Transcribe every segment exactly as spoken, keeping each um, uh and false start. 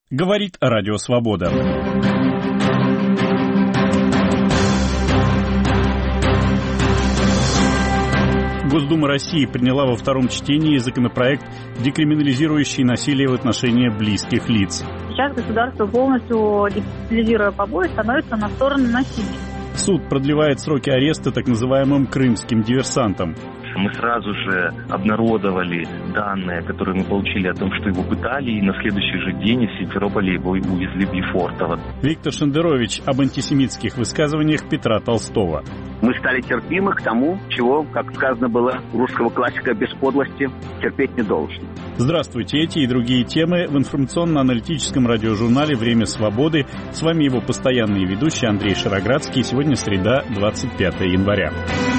Говорит Радио Свобода. Госдума России приняла во втором чтении законопроект, декриминализирующий насилие в отношении близких лиц. Сейчас государство, полностью декриминализируя побои, становится на сторону насилия. Суд продлевает сроки ареста так называемым крымским диверсантам. Мы сразу же обнародовали данные, которые мы получили о том, что его пытали, и на следующий же день из Симферополя его увезли в Лефортово. Виктор Шендерович об антисемитских высказываниях Петра Толстого. Мы стали терпимы к тому, чего, как сказано было у русского классика, без подлости терпеть не должен. Здравствуйте, эти и другие темы в информационно-аналитическом радиожурнале «Время свободы». С вами его постоянный ведущий Андрей Шароградский. Сегодня среда, двадцать пятое января.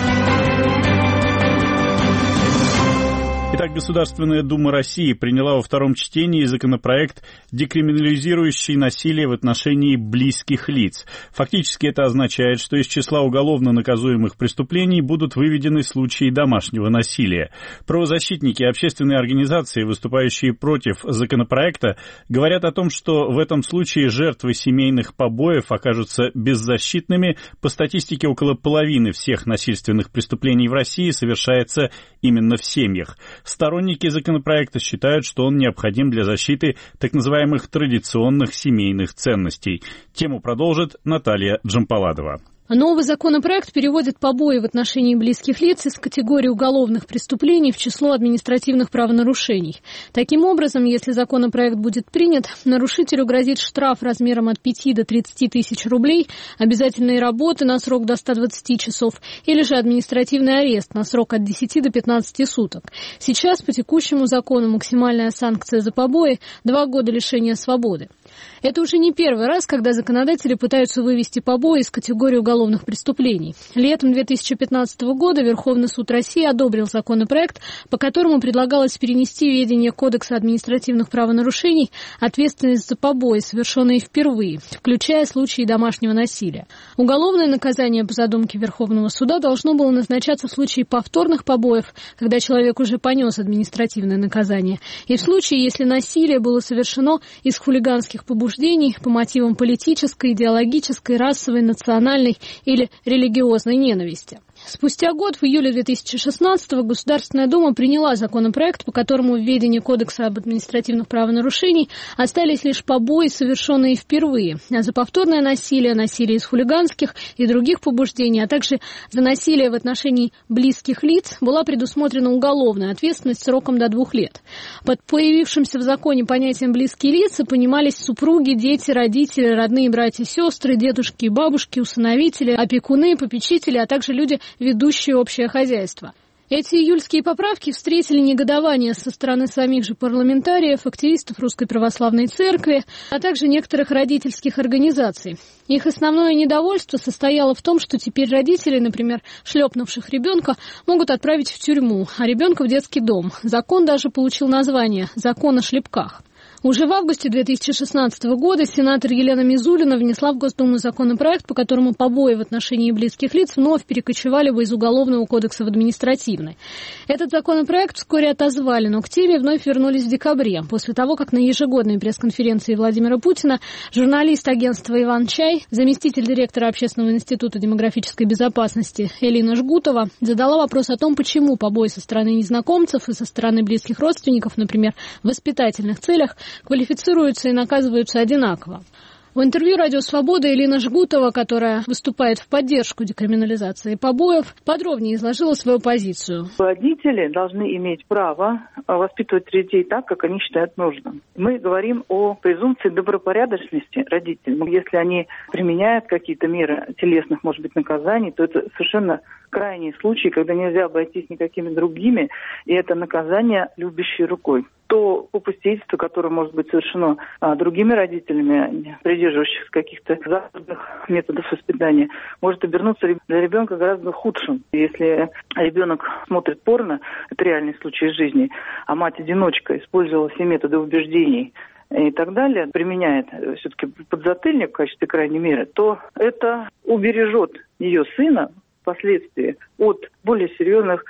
Итак, Государственная Дума России приняла во втором чтении законопроект, декриминализирующий насилие в отношении близких лиц. Фактически это означает, что из числа уголовно наказуемых преступлений будут выведены случаи домашнего насилия. Правозащитники и общественные организации, выступающие против законопроекта, говорят о том, что в этом случае жертвы семейных побоев окажутся беззащитными. По статистике, около половины всех насильственных преступлений в России совершается именно в семьях. Сторонники законопроекта считают, что он необходим для защиты так называемых традиционных семейных ценностей. Тему продолжит Наталья Джампаладова. Новый законопроект переводит побои в отношении близких лиц из категории уголовных преступлений в число административных правонарушений. Таким образом, если законопроект будет принят, нарушителю грозит штраф размером от пяти до тридцати тысяч рублей, обязательные работы на срок до ста двадцати часов или же административный арест на срок от десяти до пятнадцати суток. Сейчас по текущему закону максимальная санкция за побои – два года лишения свободы. Это уже не первый раз, когда законодатели пытаются вывести побои из категории уголовных преступлений. Летом две тысячи пятнадцатого года Верховный суд России одобрил законопроект, по которому предлагалось перенести в ведение Кодекса административных правонарушений ответственность за побои, совершенные впервые, включая случаи домашнего насилия. Уголовное наказание по задумке Верховного суда должно было назначаться в случае повторных побоев, когда человек уже понес административное наказание, и в случае, если насилие было совершено из хулиганских побуждений по мотивам политической, идеологической, расовой, национальной или религиозной ненависти. Спустя год, в июле две тысячи шестнадцатого, Государственная Дума приняла законопроект, по которому в ведении Кодекса об административных правонарушений остались лишь побои, совершенные впервые, а за повторное насилие, насилие из хулиганских и других побуждений, а также за насилие в отношении близких лиц была предусмотрена уголовная ответственность сроком до двух лет. Под появившимся в законе понятием «близкие лица» понимались супруги, дети, родители, родные братья, сестры, дедушки и бабушки, усыновители, опекуны, попечители, а также люди, ведущие общее хозяйство. Эти июльские поправки встретили негодование со стороны самих же парламентариев, активистов Русской Православной Церкви, а также некоторых родительских организаций. Их основное недовольство состояло в том, что теперь родители, например, шлепнувших ребенка, могут отправить в тюрьму, а ребенка в детский дом. Закон даже получил название «Закон о шлепках». Уже в августе две тысячи шестнадцатого года сенатор Елена Мизулина внесла в Госдуму законопроект, по которому побои в отношении близких лиц вновь перекочевали бы из Уголовного кодекса в административный. Этот законопроект вскоре отозвали, но к теме вновь вернулись в декабре, после того, как на ежегодной пресс-конференции Владимира Путина журналист агентства «Иван Чай», заместитель директора Общественного института демографической безопасности Элина Жгутова задала вопрос о том, почему побои со стороны незнакомцев и со стороны близких родственников, например, в воспитательных целях, квалифицируются и наказываются одинаково. В интервью «Радио Свобода» Элина Жгутова, которая выступает в поддержку декриминализации побоев, подробнее изложила свою позицию. Родители должны иметь право воспитывать детей так, как они считают нужным. Мы говорим о презумпции добропорядочности родителей. Если они применяют какие-то меры телесных, может быть, наказаний, то это совершенно крайние случаи, когда нельзя обойтись никакими другими, и это наказание любящей рукой. То попустительство, которое может быть совершено а, другими родителями, придерживающихся каких-то западных методов воспитания, может обернуться для ребенка гораздо худшим. Если ребенок смотрит порно, это реальный случай из жизни, а мать-одиночка использовала все методы убеждений и так далее, применяет все-таки подзатыльник в качестве крайней меры, то это убережет ее сына впоследствии от более серьезных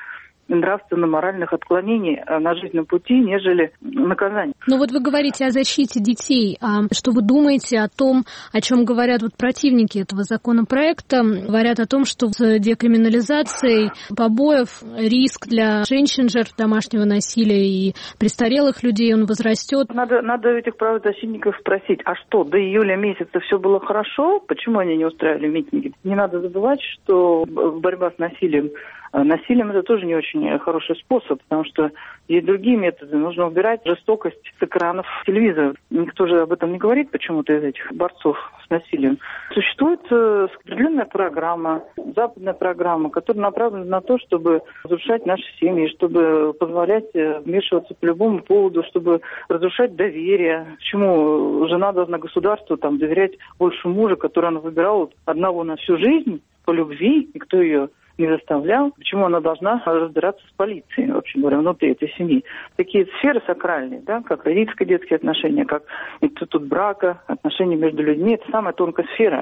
нравственно-моральных отклонений на жизненном пути, нежели наказание. Но вот вы говорите о защите детей. А что вы думаете о том, о чем говорят вот противники этого законопроекта? Говорят о том, что с декриминализацией побоев риск для женщин, жертв домашнего насилия и престарелых людей, он возрастет. Надо, надо этих правозащитников спросить, а что, до июля месяца все было хорошо? Почему они не устраивали митинги? Не надо забывать, что борьба с насилием, насилием это тоже не очень хороший способ, потому что есть другие методы. Нужно убирать жестокость с экранов телевизора. Никто же об этом не говорит почему-то из этих борцов с насилием. Существует определенная программа, западная программа, которая направлена на то, чтобы разрушать наши семьи, чтобы позволять вмешиваться по любому поводу, чтобы разрушать доверие. Почему жена должна государству там, доверять больше мужа, который она выбирала одного на всю жизнь по любви, никто ее не заставлял, почему она должна разбираться с полицией, вообще говоря, внутри этой семьи. Такие сферы сакральные, да, как родительско-детские отношения, как институт брака, отношения между людьми, это самая тонкая сфера.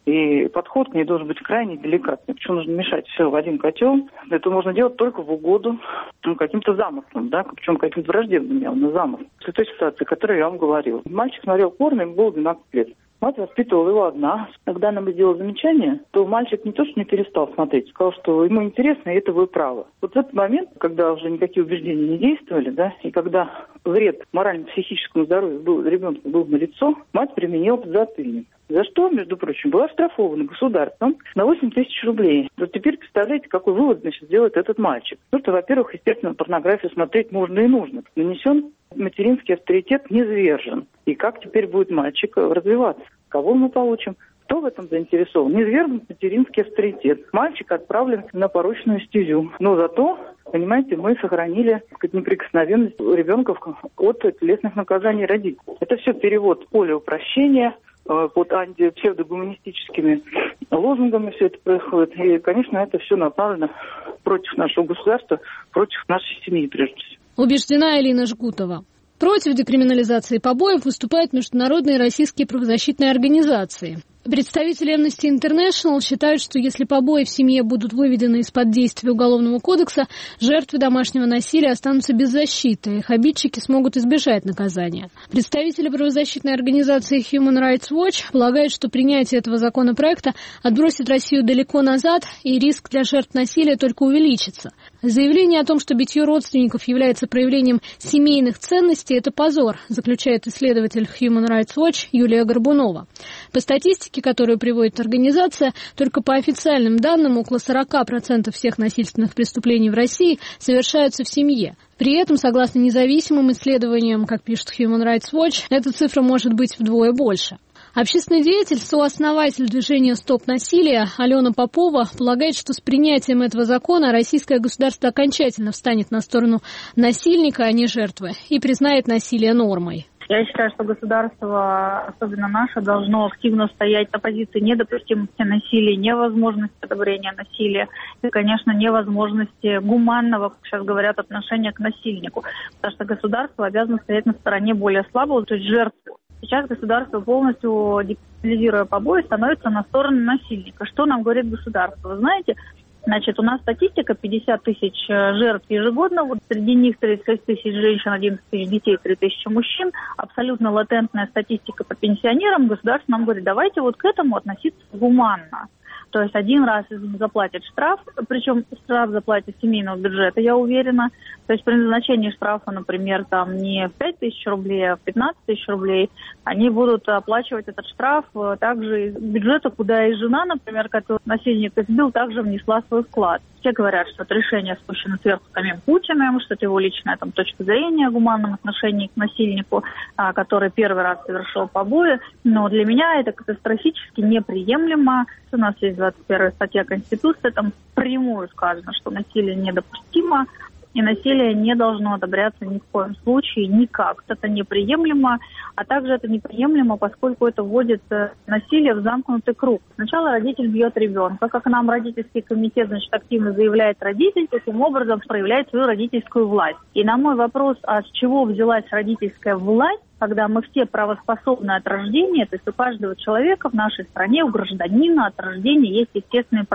И подход к ней должен быть крайне деликатный. Почему нужно мешать все в один котел? Это можно делать только в угоду ну, каким-то замыслам, да, причем каким-то враждебным явно замыслом. В той ситуации, о которой я вам говорил. Мальчик смотрел порно, ему было двенадцать лет. Мать воспитывала его одна. Когда она ему сделала замечание, то мальчик не то что не перестал смотреть, сказал, что ему интересно, и это его право. Вот в этот момент, когда уже никакие убеждения не действовали, да, и когда вред морально-психическому здоровью был, ребенка был налицо, мать применила подзатыльник. За что, между прочим, была оштрафована государством на восемь тысяч рублей. Вот теперь представляете, какой вывод, значит, сделает этот мальчик. Потому что, во-первых, естественно, порнографию смотреть можно и нужно. Нанесен материнский авторитет низвержен. И как теперь будет мальчик развиваться? Кого мы получим? Кто в этом заинтересован? Низвергнут материнский авторитет. Мальчик отправлен на порочную стезю. Но зато, понимаете, мы сохранили так сказать, неприкосновенность ребенка от телесных наказаний родителей. Это все перевод поля упрощения, под антипсевдогуманистическими лозунгами все это происходит. И, конечно, это все направлено против нашего государства, против нашей семьи, прежде всего. Убеждена Элина Жгутова. Против декриминализации побоев выступают международные российские правозащитные организации. Представители Amnesty International считают, что если побои в семье будут выведены из-под действия Уголовного кодекса, жертвы домашнего насилия останутся без защиты, их обидчики смогут избежать наказания. Представители правозащитной организации Human Rights Watch полагают, что принятие этого законопроекта отбросит Россию далеко назад, и риск для жертв насилия только увеличится. Заявление о том, что битье родственников является проявлением семейных ценностей, это позор, заключает исследователь Human Rights Watch Юлия Горбунова. По статистике, которую приводит организация, только по официальным данным около сорок процентов всех насильственных преступлений в России совершаются в семье. При этом, согласно независимым исследованиям, как пишет Human Rights Watch, эта цифра может быть вдвое больше. Общественный деятель, сооснователь движения «Стоп насилие» Алена Попова полагает, что с принятием этого закона российское государство окончательно встанет на сторону насильника, а не жертвы, и признает насилие нормой. Я считаю, что государство, особенно наше, должно активно стоять на позиции недопустимости насилия, невозможности одобрения насилия и, конечно, невозможности гуманного, как сейчас говорят, отношения к насильнику. Потому что государство обязано стоять на стороне более слабого, то есть жертвы. Сейчас государство, полностью декриминализируя побои, становится на сторону насильника. Что нам говорит государство? Вы знаете, значит, у нас статистика пятьдесят тысяч жертв ежегодно, вот среди них тридцать шесть тысяч женщин, одиннадцать тысяч детей, три тысячи мужчин. Абсолютно латентная статистика по пенсионерам. Государство нам говорит, давайте вот к этому относиться гуманно. То есть один раз заплатит штраф, причем штраф заплатит семейного бюджета, я уверена. То есть при назначении штрафа, например, там не в пять тысяч рублей, а в пятнадцать тысяч рублей, они будут оплачивать этот штраф также из бюджета, куда и жена, например, которую насильник избил, также внесла свой вклад. Все говорят, что это решение спущено сверху самим Путиным, что это его личная там, точка зрения о гуманном отношении к насильнику, а, который первый раз совершил побои. Но для меня это катастрофически неприемлемо. У нас есть двадцать первая статья Конституции, там прямую сказано, что насилие недопустимо. И насилие не должно одобряться ни в коем случае, никак. Это неприемлемо, а также это неприемлемо, поскольку это вводит насилие в замкнутый круг. Сначала родитель бьет ребенка. Как нам родительский комитет, значит, активно заявляет родитель, таким образом проявляет свою родительскую власть. И на мой вопрос, а с чего взялась родительская власть, когда мы все правоспособны от рождения, то есть у каждого человека в нашей стране, у гражданина от рождения есть естественные права.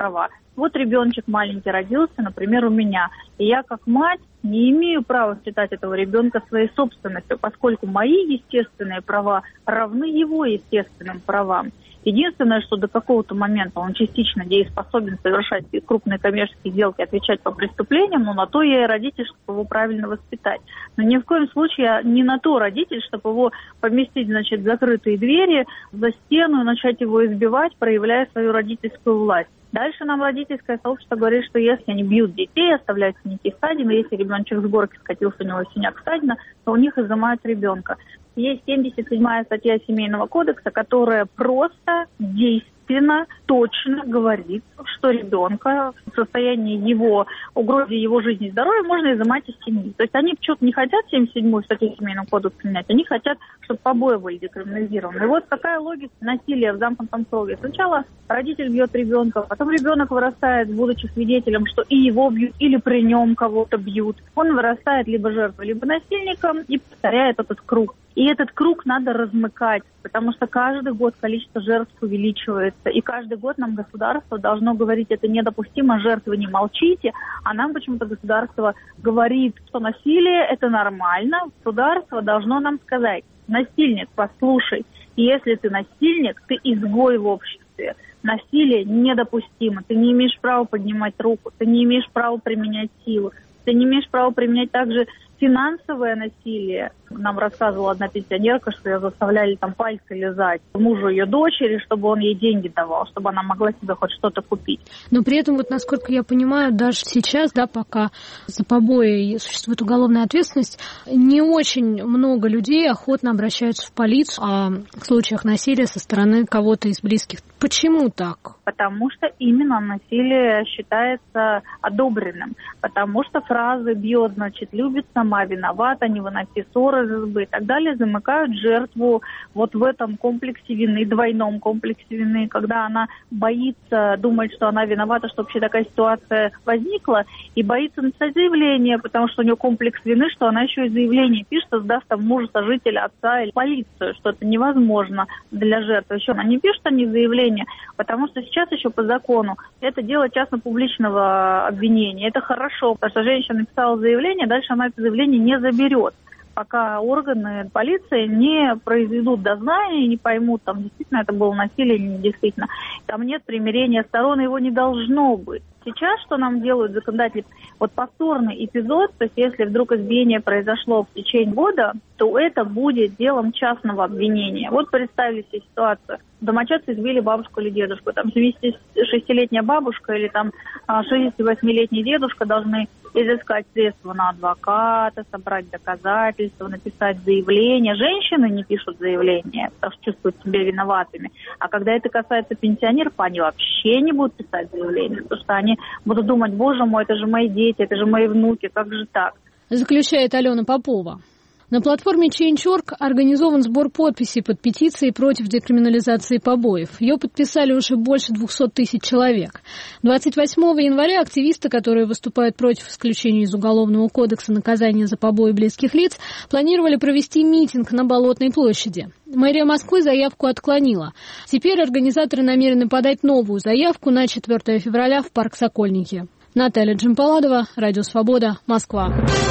Вот ребеночек маленький родился, например, у меня, и я как мать не имею права считать этого ребенка своей собственностью, поскольку мои естественные права равны его естественным правам. Единственное, что до какого-то момента он частично дееспособен совершать крупные коммерческие сделки, отвечать по преступлениям, но на то я и родитель, чтобы его правильно воспитать. Но ни в коем случае я не на то родитель, чтобы его поместить, значит, в закрытые двери, за стену, начать его избивать, проявляя свою родительскую власть. Дальше нам родительское сообщество говорит, что если они бьют детей, оставляют синяки ссадины, если ребеночек с горки скатился, у него синяк ссадина, то у них изымают ребенка. Есть семьдесят седьмая статья Семейного кодекса, которая просто действенно, точно говорит, что ребенка в состоянии его, угрозе его жизни и здоровья можно изымать из семьи. То есть они почему-то не хотят семьдесят седьмую статью Семейного кодекса менять, они хотят, чтобы побои были декриминализированы. И вот такая логика насилия в замкнутом круге. Сначала родитель бьет ребенка, потом ребенок вырастает, будучи свидетелем, что и его бьют, или при нем кого-то бьют. Он вырастает либо жертвой, либо насильником и повторяет этот круг. И этот круг надо размыкать, потому что каждый год количество жертв увеличивается. И каждый год нам государство должно говорить, это недопустимо, жертвы не молчите. А нам почему-то государство говорит, что насилие это нормально. Государство должно нам сказать, насильник, послушай, если ты насильник, ты изгой в обществе. Насилие недопустимо. Ты не имеешь права поднимать руку, ты не имеешь права применять силу, ты не имеешь права применять также финансовое насилие. Нам рассказывала одна пенсионерка, что ее заставляли там пальцы лизать мужу ее дочери, чтобы он ей деньги давал, чтобы она могла себе хоть что-то купить. Но при этом, вот насколько я понимаю, даже сейчас, да, пока за побои существует уголовная ответственность, не очень много людей охотно обращаются в полицию о случаях насилия со стороны кого-то из близких. Почему так? Потому что именно насилие считается одобренным. Потому что фразы «бьет, значит, любит, сама виновата, не выноси ссоры из избы» и так далее замыкают жертву вот в этом комплексе вины, двойном комплексе вины, когда она боится, думает, что она виновата, что вообще такая ситуация возникла, и боится написать заявление, потому что у нее комплекс вины, что она еще и заявление пишет, сдаст там мужа, сожителя, отца или полицию, что это невозможно для жертвы. Еще она не пишет они заявление, потому что сейчас еще по закону это дело частно-публичного обвинения. Это хорошо, потому что женщина написала заявление, дальше она это заявление не заберет, пока органы полиции не произведут дознание и не поймут, там действительно это было насилие или не действительно. Там нет примирения сторон, его не должно быть. Сейчас что нам делают законодатели? Вот повторный эпизод, то есть если вдруг избиение произошло в течение года, то это будет делом частного обвинения. Вот представили себе ситуацию. Домочадцы избили бабушку или дедушку. Там семидесятишестилетняя бабушка или там шестидесятивосьмилетний дедушка должны изыскать средства на адвоката, собрать доказательства, написать заявление. Женщины не пишут заявления, потому что чувствуют себя виноватыми. А когда это касается пенсионеров, они вообще не будут писать заявление, потому что они будут думать, боже мой, это же мои дети, это же мои внуки, как же так? Заключает Алена Попова. На платформе Change точка орг организован сбор подписей под петицией против декриминализации побоев. Ее подписали уже больше двухсот тысяч человек. двадцать восьмого января активисты, которые выступают против исключения из Уголовного кодекса наказания за побои близких лиц, планировали провести митинг на Болотной площади. Мэрия Москвы заявку отклонила. Теперь организаторы намерены подать новую заявку на четвёртого февраля в парк Сокольники. Наталья Джампаладова, Радио Свобода, Москва.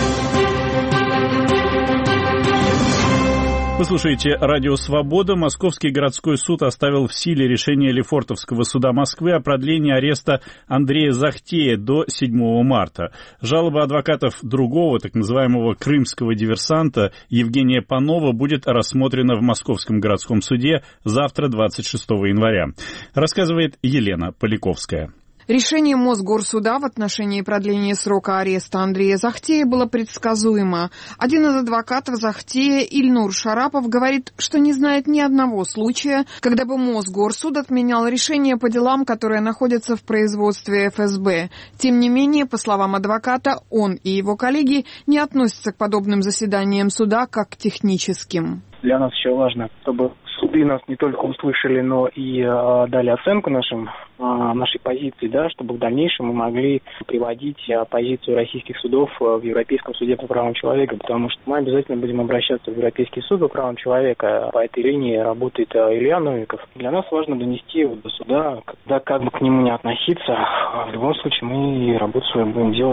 Вы слушаете «Радио Свобода». Московский городской суд оставил в силе решение Лефортовского суда Москвы о продлении ареста Андрея Захтея до седьмого марта. Жалоба адвокатов другого, так называемого крымского диверсанта Евгения Панова будет рассмотрена в Московском городском суде завтра, двадцать шестого января. Рассказывает Елена Поляковская. Решение Мосгорсуда в отношении продления срока ареста Андрея Захтея было предсказуемо. Один из адвокатов Захтея, Ильнур Шарапов, говорит, что не знает ни одного случая, когда бы Мосгорсуд отменял решение по делам, которые находятся в производстве эф эс бэ. Тем не менее, по словам адвоката, он и его коллеги не относятся к подобным заседаниям суда как к техническим. Для нас еще важно, чтобы суды нас не только услышали, но и э, дали оценку нашим, э, нашей позиции, да, чтобы в дальнейшем мы могли приводить э, позицию российских судов э, в Европейском суде по правам человека, потому что мы обязательно будем обращаться в Европейский суд по правам человека. По этой линии работает э, Илья Новиков. Для нас важно донести его до суда, когда как бы к нему не относиться. В любом случае мы работу свою будем делать.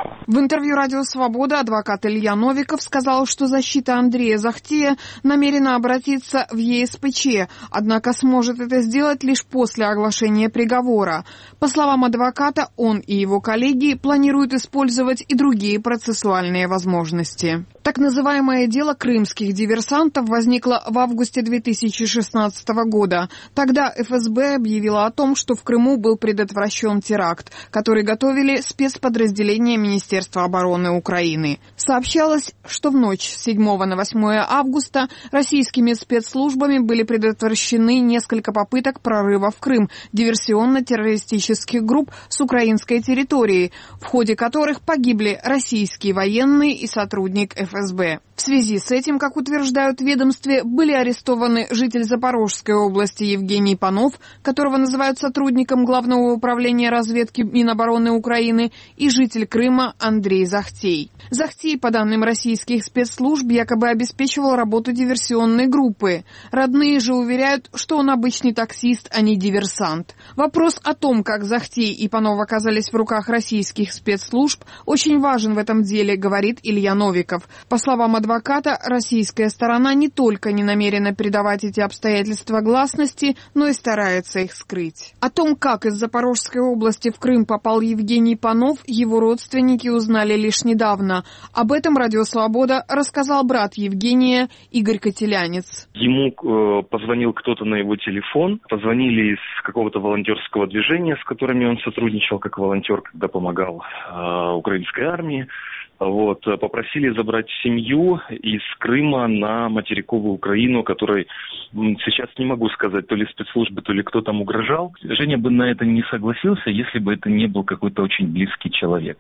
В интервью «Радио Свобода» адвокат Илья Новиков сказал, что защита Андрея Захтея намерена обратиться в Е С П Ч, однако сможет это сделать лишь после оглашения приговора. По словам адвоката, он и его коллеги планируют использовать и другие процессуальные возможности. Так называемое дело крымских диверсантов возникло в августе две тысячи шестнадцатого года. Тогда Эф Эс Бэ объявила о том, что в Крыму был предотвращен теракт, который готовили спецподразделения Министерства обороны Украины. Сообщалось, что в ночь с седьмого на восьмое августа российскими спецслужбами были предотвращены несколько попыток прорыва в Крым диверсионно-террористических групп с украинской территории, в ходе которых погибли российские военные и сотрудник Эф Эс Бэ. В связи с этим, как утверждают в ведомстве, были арестованы житель Запорожской области Евгений Панов, которого называют сотрудником Главного управления разведки Минобороны Украины, и житель Крыма Андрей Захтей. Захтей, по данным российских спецслужб, якобы обеспечивал работу диверсионной группы. Родные же уверяют, что он обычный таксист, а не диверсант. Вопрос о том, как Захтей и Панов оказались в руках российских спецслужб, очень важен в этом деле, говорит Илья Новиков. По словам адвоката, российская сторона не только не намерена придавать эти обстоятельства гласности, но и старается их скрыть. О том, как из Запорожской области в Крым попал Евгений Панов, его родственники узнали лишь недавно. Об этом «Радио Свобода» рассказал брат Евгения Игорь Котелянец. Ему э, позвонил кто-то на его телефон, позвонили из какого-то волонтерского движения, с которыми он сотрудничал как волонтер, когда помогал э, украинской армии. Вот, попросили забрать семью из Крыма на материковую Украину, которой сейчас не могу сказать, то ли спецслужбы, то ли кто там угрожал. Женя бы на это не согласился, если бы это не был какой-то очень близкий человек.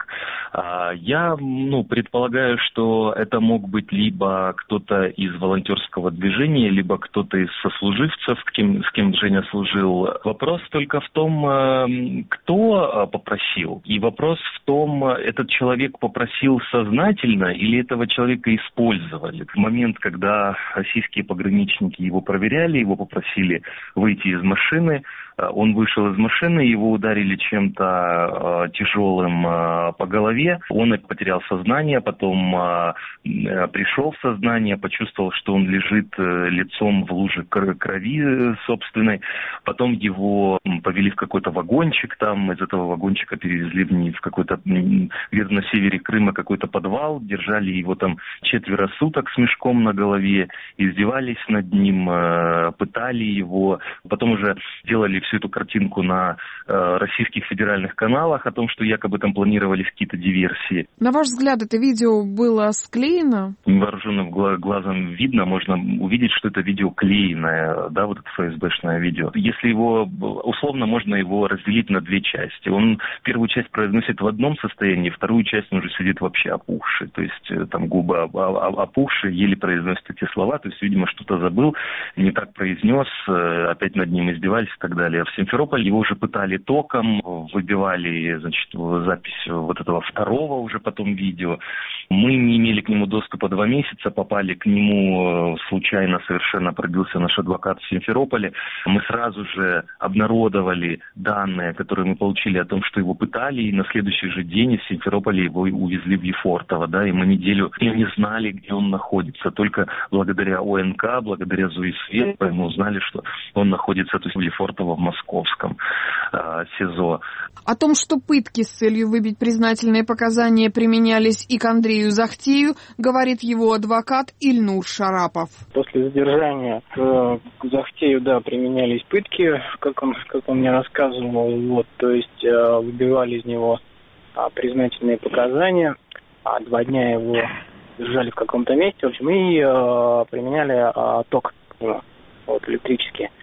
Я ну, предполагаю, что это мог быть либо кто-то из волонтерского движения, либо кто-то из сослуживцев, с кем, с кем Женя служил. Вопрос только в том, кто попросил. И вопрос в том, этот человек попросил сознательно или этого человека использовали. В момент, когда российские пограничники его проверяли, его попросили выйти из машины, он вышел из машины, его ударили чем-то э, тяжелым э, по голове, он потерял сознание, потом э, пришел в сознание, почувствовал, что он лежит э, лицом в луже крови собственной, потом его повели в какой-то вагончик, там из этого вагончика перевезли вниз в какой-то, где-то на севере Крыма какой-то подвал, держали его там четверо суток с мешком на голове, издевались над ним, э, пытали его, потом уже делали всю эту картинку на э, российских федеральных каналах о том, что якобы там планировались какие-то диверсии. На ваш взгляд, это видео было склеено? Невооруженным глазом видно, можно увидеть, что это видео клееное, да, вот это эф эс бэ-шное видео. Если его, условно, можно его разделить на две части. Он первую часть произносит в одном состоянии, вторую часть он уже сидит вообще опухший, то есть там губы опухшие, еле произносит эти слова, то есть, видимо, что-то забыл, не так произнес, опять над ним издевались и так далее. В Симферополе его уже пытали током, выбивали, значит, запись вот этого второго уже потом видео. Мы не имели к нему доступа два месяца, попали к нему случайно, совершенно пробился наш адвокат в Симферополе. Мы сразу же обнародовали данные, которые мы получили о том, что его пытали, и на следующий же день из Симферополя его увезли в Лефортово, да, и мы неделю не знали, где он находится. Только благодаря О Н К, благодаря Зои Свет, мы узнали, что он находится, то есть в Лефортово, в московском э, СИЗО. О том, что пытки с целью выбить признательные показания применялись и к Андрею Захтею, говорит его адвокат Ильнур Шарапов. После задержания к Захтею, да, применялись пытки, как он, как он мне рассказывал, вот, то есть э, выбивали из него э, признательные показания, а два дня его держали в каком-то месте, в общем, и э, применяли э, ток к нему, вот, электрический.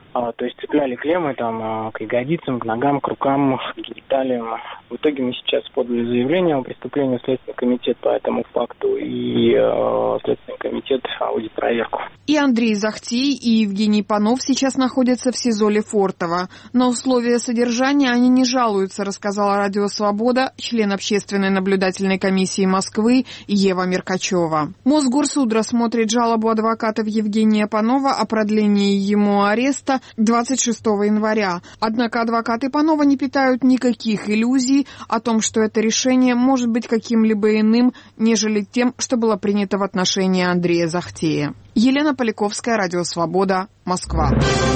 А, то есть цепляли клеммы там к ягодицам, к ногам, к рукам, к гениталиям. В итоге мы сейчас подали заявление о преступлении в Следственный комитет по этому факту, и э, Следственный комитет проводит проверку. И Андрей Захтей, и Евгений Панов сейчас находятся в СИЗО Лефортово. На условия содержания они не жалуются, рассказала Радио Свобода член Общественной наблюдательной комиссии Москвы Ева Меркачева. Мосгорсуд рассмотрит жалобу адвокатов Евгения Панова о продлении ему ареста двадцать шестого января. Однако адвокаты Панова не питают никаких иллюзий о том, что это решение может быть каким-либо иным, нежели тем, что было принято в отношении Андрея Захтея. Елена Поляковская, Радио Свобода, Москва.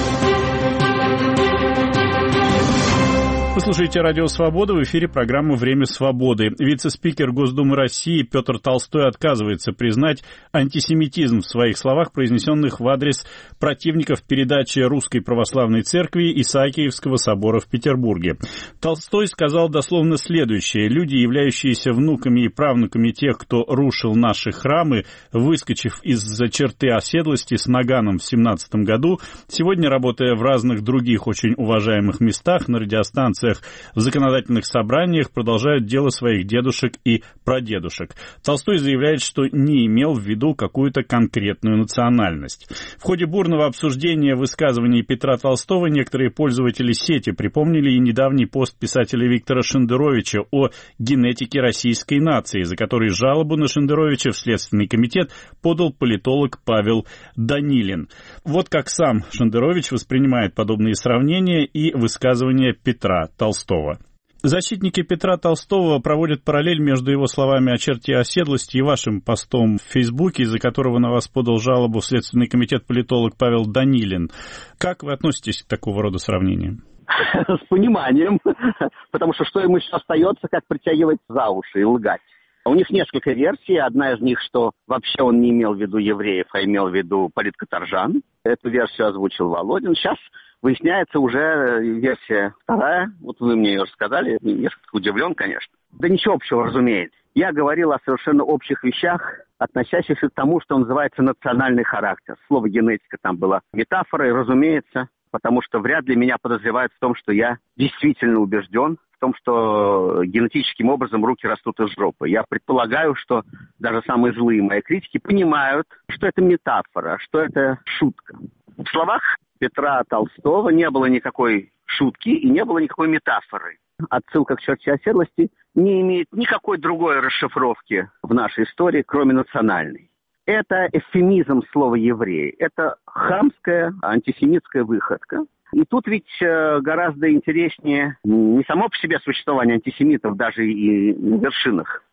Вы слушаете Радио Свобода, в эфире программа «Время свободы». Вице-спикер Госдумы России Петр Толстой отказывается признать антисемитизм в своих словах, произнесенных в адрес противников передачи Русской Православной Церкви Исаакиевского собора в Петербурге. Толстой сказал дословно следующее. «Люди, являющиеся внуками и правнуками тех, кто рушил наши храмы, выскочив из-за черты оседлости с наганом в семнадцатом году, сегодня, работая в разных других очень уважаемых местах на радиостанции, в законодательных собраниях, продолжают дело своих дедушек и прадедушек». Толстой заявляет, что не имел в виду какую-то конкретную национальность. В ходе бурного обсуждения высказываний Петра Толстого некоторые пользователи сети припомнили и недавний пост писателя Виктора Шендеровича о генетике российской нации, за который жалобу на Шендеровича в Следственный комитет подал политолог Павел Данилин. Вот как сам Шендерович воспринимает подобные сравнения и высказывания Петра Толстого. Защитники Петра Толстого проводят параллель между его словами о черте оседлости и вашим постом в Фейсбуке, из-за которого на вас подал жалобу в Следственный комитет политолог Павел Данилин. Как вы относитесь к такого рода сравнениям? С пониманием, потому что что ему еще остается, как притягивать за уши и лгать. У них несколько версий. Одна из них, что вообще он не имел в виду евреев, а имел в виду политкоторжан. Эту версию озвучил Володин. Сейчас выясняется уже версия вторая. Вот вы мне ее рассказали. Несколько удивлен, конечно. Да ничего общего, разумеется. Я говорил о совершенно общих вещах, относящихся к тому, что называется национальный характер. Слово «генетика» там было метафорой, разумеется, потому что вряд ли меня подозревают в том, что я действительно убежден в том, что генетическим образом руки растут из жопы. Я предполагаю, что даже самые злые мои критики понимают, что это метафора, что это шутка. В словах Петра Толстого не было никакой шутки и не было никакой метафоры. Отсылка к черте оседлости не имеет никакой другой расшифровки в нашей истории, кроме национальной. Это эвфемизм слова «еврей». Это хамская антисемитская выходка. И тут ведь гораздо интереснее не само по себе существование антисемитов, даже и на вершинах,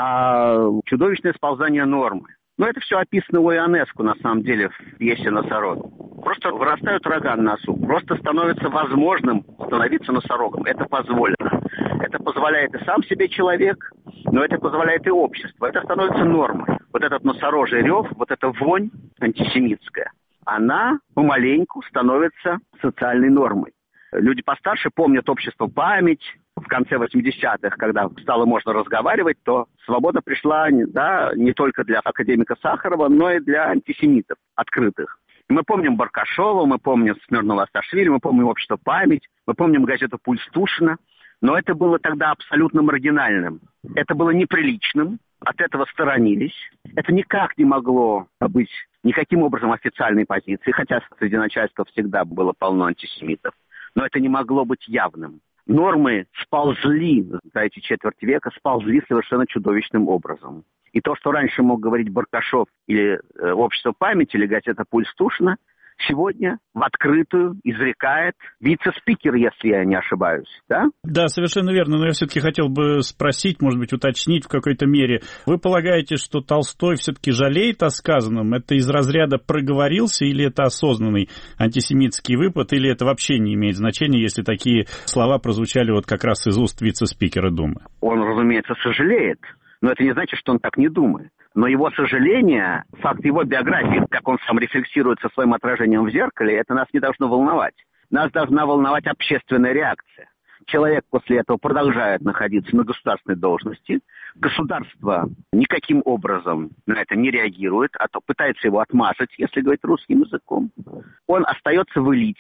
а чудовищное сползание нормы. Но это все описано у Ионеску, на самом деле, в пьесе «Носорог». Просто вырастают рога на носу, просто становится возможным становиться носорогом. Это позволено. Это позволяет и сам себе человек, но это позволяет и общество. Это становится нормой. Вот этот носорожий рев, вот эта вонь антисемитская, она помаленьку становится социальной нормой. Люди постарше помнят общество «Память». В конце восьмидесятых, когда стало можно разговаривать, то свобода пришла, да, не только для академика Сахарова, но и для антисемитов открытых. Мы помним Баркашова, мы помним Смирнова Асташвили, мы помним общество «Память», мы помним газету «Пульс Тушина». Но это было тогда абсолютно маргинальным. Это было неприличным, от этого сторонились. Это никак не могло быть никаким образом официальной позицией, хотя среди начальства всегда было полно антисемитов. Но это не могло быть явным. Нормы сползли за эти четверть века, сползли совершенно чудовищным образом. И то, что раньше мог говорить Баркашов или э, «Общество памяти», или газета «Пульс Тушина», сегодня в открытую изрекает вице-спикер, если я не ошибаюсь, да? Да, совершенно верно, но я все-таки хотел бы спросить, может быть, уточнить в какой-то мере. Вы полагаете, что Толстой все-таки жалеет о сказанном? Это из разряда проговорился или это осознанный антисемитский выпад, или это вообще не имеет значения, если такие слова прозвучали вот как раз из уст вице-спикера Думы? Он, разумеется, сожалеет, но это не значит, что он так не думает. Но его сожаление, факт его биографии, как он сам рефлексирует со своим отражением в зеркале, это нас не должно волновать. Нас должна волновать общественная реакция. Человек после этого продолжает находиться на государственной должности. Государство никаким образом на это не реагирует, а то пытается его отмазать, если говорить русским языком. Он остается в элите.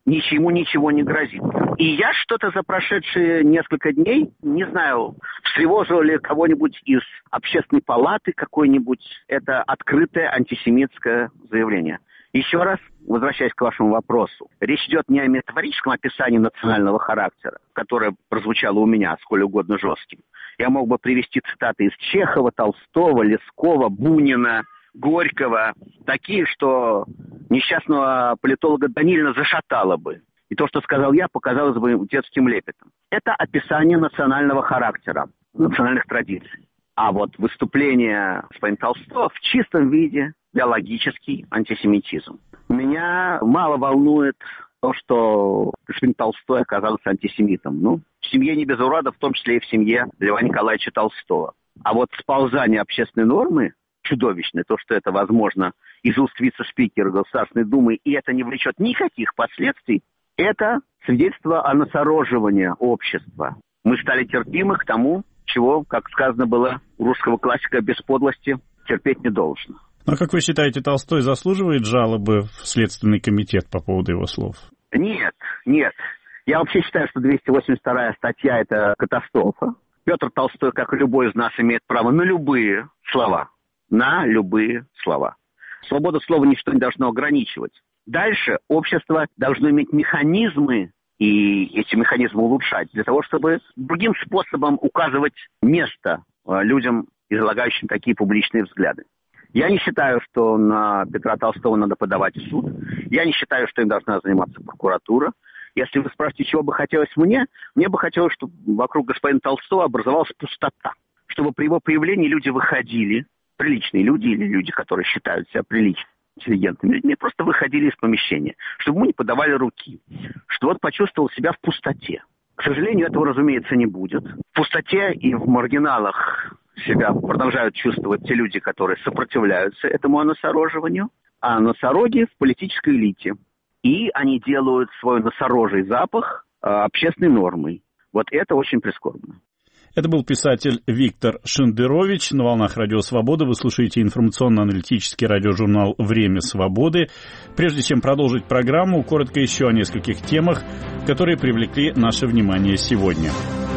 ничему ничего не грозит. И я что-то за прошедшие несколько дней, не знаю, встревожил ли кого-нибудь из общественной палаты какой-нибудь, это открытое антисемитское заявление. Еще раз, возвращаясь к вашему вопросу, речь идет не о метафорическом описании национального характера, которое прозвучало у меня сколь угодно жестким. Я мог бы привести цитаты из Чехова, Толстого, Лескова, Бунина, Горького, такие, что несчастного политолога Данилина зашатало бы. И то, что сказал я, показалось бы детским лепетом. Это описание национального характера, национальных традиций. А вот выступление господина Толстого в чистом виде биологический антисемитизм. Меня мало волнует то, что господин Толстой оказался антисемитом. Ну, в семье не без уродов, в том числе и в семье Льва Николаевича Толстого. А вот сползание общественной нормы чудовищное, то, что это возможно из уст вице-спикера Государственной Думы, и это не влечет никаких последствий, это свидетельство о насороживании общества. Мы стали терпимы к тому, чего, как сказано было у русского классика, без подлости терпеть не должно. А как вы считаете, Толстой заслуживает жалобы в Следственный комитет по поводу его слов? Нет, нет. Я вообще считаю, что двести восемьдесят вторая статья – это катастрофа. Петр Толстой, как и любой из нас, имеет право на любые слова. На любые слова. Свободу слова ничто не должно ограничивать. Дальше общество должно иметь механизмы, и эти механизмы улучшать, для того, чтобы другим способом указывать место людям, излагающим такие публичные взгляды. Я не считаю, что на Петра Толстого надо подавать в суд. Я не считаю, что им должна заниматься прокуратура. Если вы спрашиваете, чего бы хотелось мне, мне бы хотелось, чтобы вокруг господина Толстого образовалась пустота. Чтобы при его появлении люди выходили, приличные люди или люди, которые считают себя приличными, интеллигентными людьми, просто выходили из помещения, чтобы мы не подавали руки, что вот почувствовал себя в пустоте. К сожалению, этого, разумеется, не будет. В пустоте и в маргиналах себя продолжают чувствовать те люди, которые сопротивляются этому носороживанию, а носороги в политической элите. И они делают свой носорожий запах э, общественной нормой. Вот это очень прискорбно. Это был писатель Виктор Шендерович. На волнах Радио Свобода вы слушаете информационно-аналитический радиожурнал «Время свободы». Прежде чем продолжить программу, коротко еще о нескольких темах, которые привлекли наше внимание сегодня.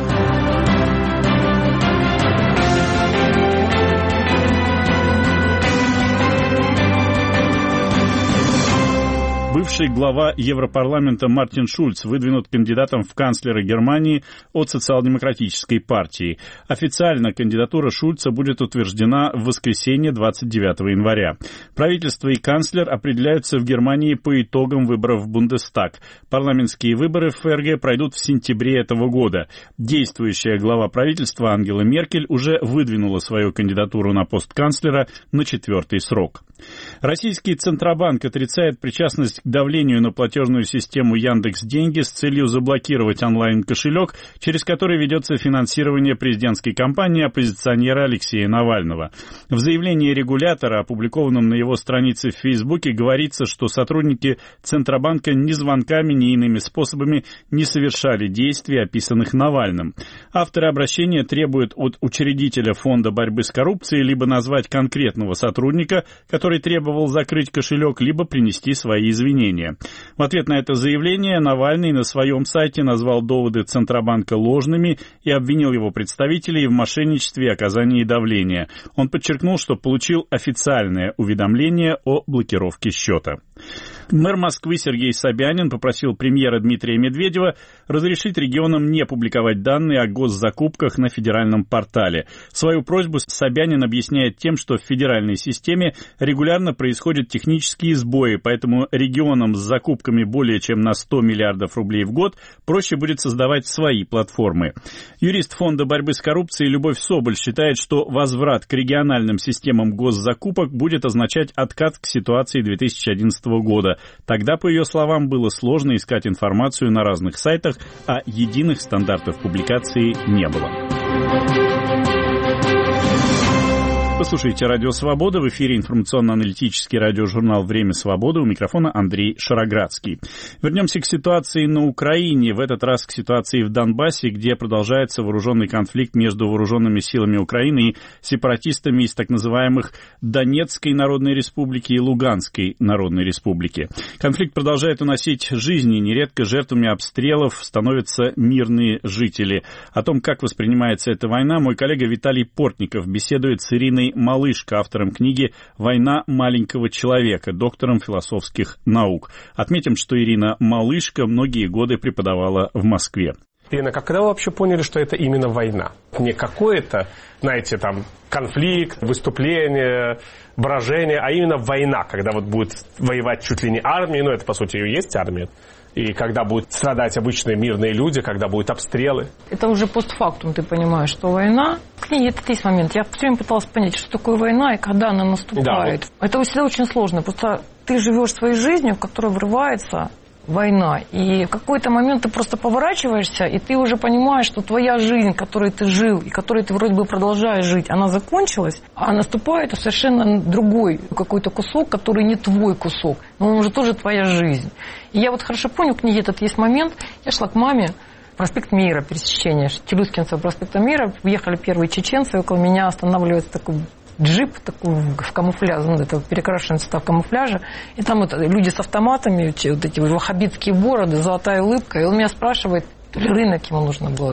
Бывший глава Европарламента Мартин Шульц выдвинут кандидатом в канцлеры Германии от социал-демократической партии. Официально кандидатура Шульца будет утверждена в воскресенье двадцать девятого января. Правительство и канцлер определяются в Германии по итогам выборов в Бундестаг. Парламентские выборы в ФРГ пройдут в сентябре этого года. Действующая глава правительства Ангела Меркель уже выдвинула свою кандидатуру на пост канцлера на четвертый срок. Российский Центробанк отрицает причастность к давлению на платежную систему Яндекс.Деньги с целью заблокировать онлайн-кошелек, через который ведется финансирование президентской кампании оппозиционера Алексея Навального. В заявлении регулятора, опубликованном на его странице в Фейсбуке, говорится, что сотрудники Центробанка ни звонками, ни иными способами не совершали действий, описанных Навальным. Авторы обращения требуют от учредителя Фонда борьбы с коррупцией либо назвать конкретного сотрудника, который требовал закрыть кошелек, либо принести свои извинения. В ответ на это заявление Навальный на своем сайте назвал доводы Центробанка ложными и обвинил его представителей в мошенничестве и оказании давления. Он подчеркнул, что получил официальное уведомление о блокировке счета. Мэр Москвы Сергей Собянин попросил премьера Дмитрия Медведева разрешить регионам не публиковать данные о госзакупках на федеральном портале. Свою просьбу Собянин объясняет тем, что в федеральной системе регулярно происходят технические сбои, поэтому регионам с закупками более чем на сто миллиардов рублей в год проще будет создавать свои платформы. Юрист Фонда борьбы с коррупцией Любовь Соболь считает, что возврат к региональным системам госзакупок будет означать откат к ситуации две тысячи одиннадцатого года. Тогда, по ее словам, было сложно искать информацию на разных сайтах, а единых стандартов публикации не было. Вы слушаете «Радио Свобода». В эфире информационно-аналитический радиожурнал «Время свободы». У микрофона Андрей Шароградский. Вернемся к ситуации на Украине. В этот раз к ситуации в Донбассе, где продолжается вооруженный конфликт между вооруженными силами Украины и сепаратистами из так называемых Донецкой Народной Республики и Луганской Народной Республики. Конфликт продолжает уносить жизни. Нередко жертвами обстрелов становятся мирные жители. О том, как воспринимается эта война, мой коллега Виталий Портников беседует с Ириной Малышко, автором книги «Война маленького человека», доктором философских наук. Отметим, что Ирина Малышко многие годы преподавала в Москве. Ирина, когда вы вообще поняли, что это именно война? Не какое-то, знаете, там, конфликт, выступление, брожение, а именно война, когда вот будет воевать чуть ли не армия, ну это, по сути, и есть армия, и когда будут страдать обычные мирные люди, когда будут обстрелы. Это уже постфактум, ты понимаешь, что война... В книге это есть момент. Я все время пыталась понять, что такое война и когда она наступает. Да, вот. Это всегда очень сложно. Просто ты живешь своей жизнью, в которой врывается война. И в какой-то момент ты просто поворачиваешься, и ты уже понимаешь, что твоя жизнь, которой ты жил, и которой ты вроде бы продолжаешь жить, она закончилась, а наступает совершенно другой какой-то кусок, который не твой кусок, но он уже тоже твоя жизнь. И я вот хорошо помню, в книге этот есть момент, я шла к маме, проспект Мира, пересечение Челюскинцева, проспекта Мира, въехали первые чеченцы, около меня останавливается такой джип такой в камуфляже, ну, это перекрашенный цвета в камуфляже, и там вот люди с автоматами, вот эти ваххабитские бороды, золотая улыбка, и он меня спрашивает, то ли рынок ему нужно было.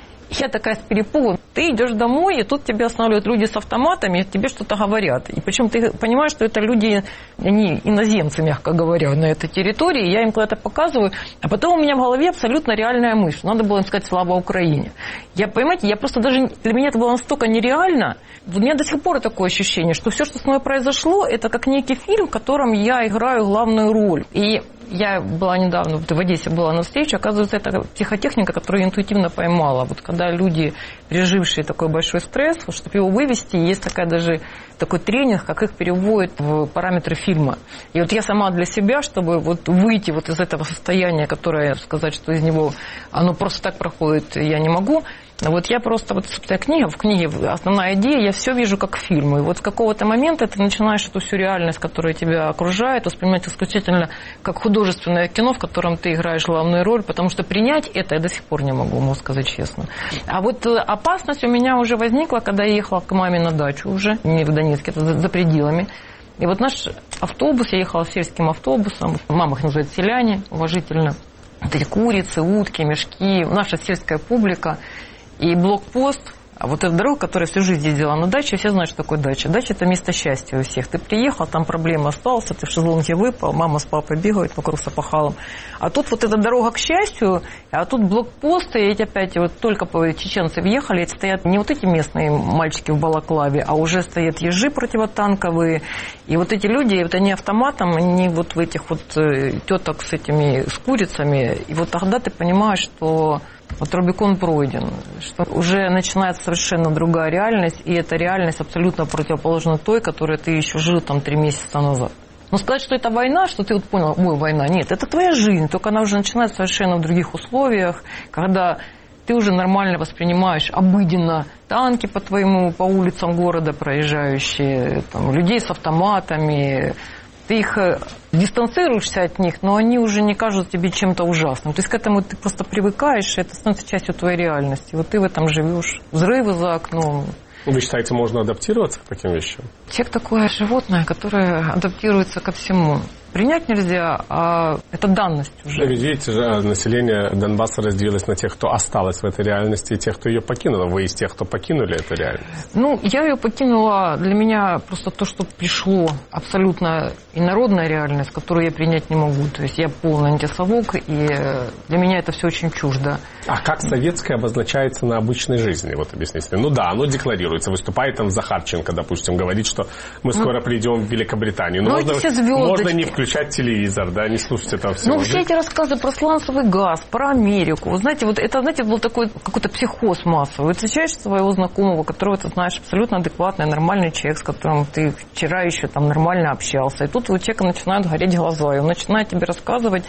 Я такая с перепугу, ты идешь домой, и тут тебя останавливают люди с автоматами, и тебе что-то говорят. И причем ты понимаешь, что это люди, они иноземцы, мягко говоря, на этой территории, я им куда-то показываю, а потом у меня в голове абсолютно реальная мысль. Надо было им сказать «Слава Украине». Я, понимаете, я просто даже, для меня это было настолько нереально, у меня до сих пор такое ощущение, что все, что со мной произошло, это как некий фильм, в котором я играю главную роль. И я была недавно, в Одессе была на встрече, оказывается, это психотехника, которую я интуитивно поймала. Вот когда люди, пережившие такой большой стресс, вот, чтобы его вывести, есть такая даже такой тренинг, как их переводят в параметры фильма. И вот я сама для себя, чтобы вот выйти вот из этого состояния, которое, сказать, что из него оно просто так проходит, я не могу. Вот я просто, вот эта книга, в книге основная идея, я все вижу как фильм. И вот с какого-то момента ты начинаешь эту всю реальность, которая тебя окружает, воспринимать исключительно как художественное кино, в котором ты играешь главную роль, потому что принять это я до сих пор не могу, могу сказать честно. А вот опасность у меня уже возникла, когда я ехала к маме на дачу уже, не в Донецке, это за, за пределами. И вот наш автобус, я ехала сельским автобусом, мама их называет селяне, уважительно. Вот эти курицы, утки, мешки, наша сельская публика. И блокпост, а вот эта дорога, которая всю жизнь ездила на даче, все знают, что такое дача. Дача – это место счастья у всех. Ты приехал, там проблема остался, ты в шезлонге выпал, мама с папой бегают вокруг с опахалом. А тут вот эта дорога к счастью, а тут блокпосты, и эти опять вот только чеченцы въехали, эти стоят не вот эти местные мальчики в балаклаве, а уже стоят ежи противотанковые. И вот эти люди, вот они автоматом, они вот в этих вот теток с этими, с курицами. И вот тогда ты понимаешь, что... Вот Рубикон пройден, что уже начинается совершенно другая реальность, и эта реальность абсолютно противоположна той, которой ты еще жил там три месяца назад. Но сказать, что это война, что ты вот понял, ой, война, нет, это твоя жизнь, только она уже начинается совершенно в других условиях, когда ты уже нормально воспринимаешь обыденно танки по твоему, по улицам города проезжающие, там, людей с автоматами. Ты их дистанцируешься от них, но они уже не кажутся тебе чем-то ужасным. То есть к этому ты просто привыкаешь, и это становится частью твоей реальности. Вот ты в этом живешь. Взрывы за окном. Вы считаете, можно адаптироваться к таким вещам? Человек такое животное, которое адаптируется ко всему. Принять нельзя, а это данность уже. Вы видите, население Донбасса разделилось на тех, кто осталось в этой реальности, и тех, кто ее покинул. Вы из тех, кто покинули эту реальность? Ну, я ее покинула. Для меня просто то, что пришло, абсолютно инородная реальность, которую я принять не могу. То есть я полный антисовок, и для меня это все очень чуждо. А как советское обозначается на обычной жизни? Вот объясните. Ну да, оно декларируется. Выступает там Захарченко, допустим, говорит, что мы скоро придем в Великобританию. Но можно, можно не включать телевизор, да, не слушать этого всего. Ну, все эти рассказы про сланцевый газ, про Америку. Вы знаете, вот это, знаете, был такой какой-то психоз массовый. Вы встречаешь своего знакомого, которого ты знаешь абсолютно адекватный, нормальный человек, с которым ты вчера еще там нормально общался. И тут у человека начинают гореть глаза, и он начинает тебе рассказывать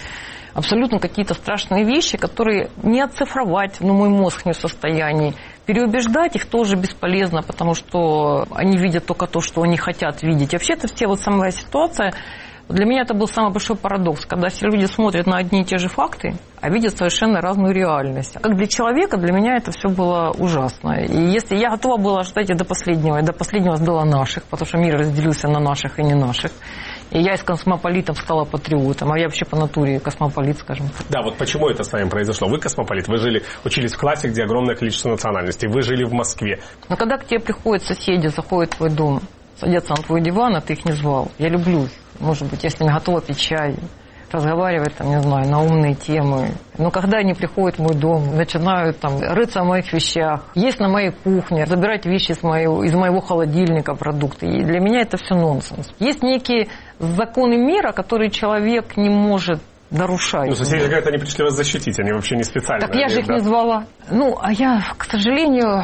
абсолютно какие-то страшные вещи, которые не оцифровать, но мой мозг не в состоянии. Переубеждать их тоже бесполезно, потому что они видят только то, что они хотят видеть. Вообще-то все вот самая ситуация, для меня это был самый большой парадокс, когда все люди смотрят на одни и те же факты, а видят совершенно разную реальность. Как для человека, для меня это все было ужасно. И если я готова была ждать до последнего, я до последнего сдала наших, потому что мир разделился на наших и не наших. И я из космополитов стала патриотом, а я вообще по натуре космополит, скажем так. Да, вот почему это с вами произошло? Вы космополит, вы жили, учились в классе, где огромное количество национальностей, вы жили в Москве. Но когда к тебе приходят соседи, заходят в твой дом, садятся на твой диван, а ты их не звал. Я люблю их. Может быть, я с ними готова пить чай, разговаривать, там, не знаю, на умные темы. Но когда они приходят в мой дом, начинают там рыться в моих вещах, есть на моей кухне, забирать вещи из моего, из моего холодильника, продукты. И для меня это все нонсенс. Есть некие законы мира, которые человек не может нарушать. Ну, соседи говорят, они пришли вас защитить, они вообще не специально. Так я же их да? не звала. Ну, а я, к сожалению...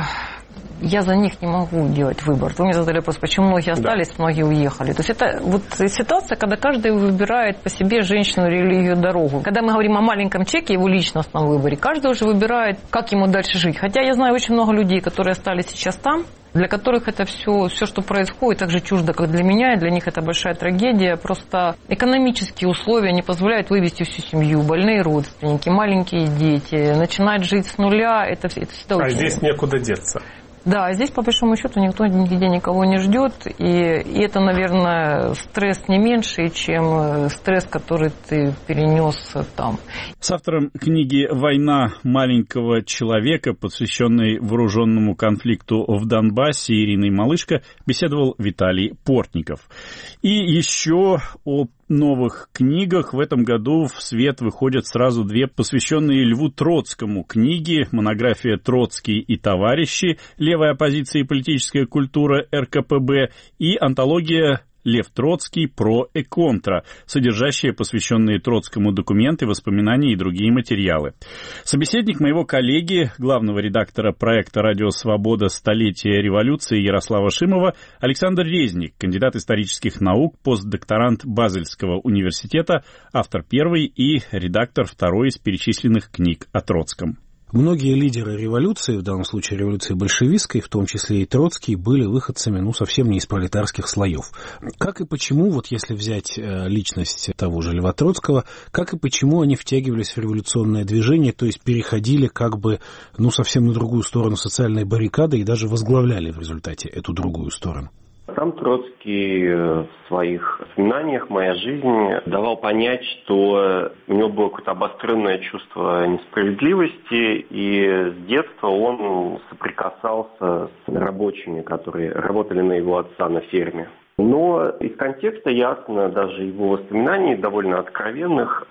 Я за них не могу делать выбор. Вы мне задали вопрос, почему многие остались, да. многие уехали. То есть это вот ситуация, когда каждый выбирает по себе женщину, религию, дорогу. Когда мы говорим о маленьком человеке, его личностном выборе, каждый уже выбирает, как ему дальше жить. Хотя я знаю очень много людей, которые остались сейчас там, для которых это все, все, что происходит, так же чуждо, как для меня, и для них это большая трагедия. Просто экономические условия не позволяют вывести всю семью, больные родственники, маленькие дети, начинать жить с нуля, это, это всегда очень... А здесь некуда деться. Да, здесь, по большому счету, никто нигде никого не ждет, и, и это, наверное, стресс не меньше, чем стресс, который ты перенес там. С автором книги «Война маленького человека», посвященной вооруженному конфликту в Донбассе, Ириной Малышко, беседовал Виталий Портников. И еще о новых книгах. В этом году в свет выходят сразу две посвященные Льву Троцкому книги. Монография «Троцкий и товарищи. Левая оппозиция и политическая культура эр ка пэ бэ» и антология «Лев Троцкий. Про и контра», содержащая посвященные Троцкому документы, воспоминания и другие материалы. Собеседник моего коллеги, главного редактора проекта «Радио Свобода. Столетие революции» Ярослава Шимова, Александр Резник, кандидат исторических наук, постдокторант Базельского университета, автор первой и редактор второй из перечисленных книг о Троцком. Многие лидеры революции, в данном случае революции большевистской, в том числе и Троцкий, были выходцами, ну, совсем не из пролетарских слоев. Как и почему, вот если взять личность того же Льва Троцкого, как и почему они втягивались в революционное движение, то есть переходили как бы, ну, совсем на другую сторону социальной баррикады и даже возглавляли в результате эту другую сторону? Сам Троцкий в своих воспоминаниях «Моя жизнь» давал понять, что у него было какое-то обостренное чувство несправедливости, и с детства он соприкасался с рабочими, которые работали на его отца на ферме. Но из контекста ясно, даже его воспоминаний, довольно откровенных,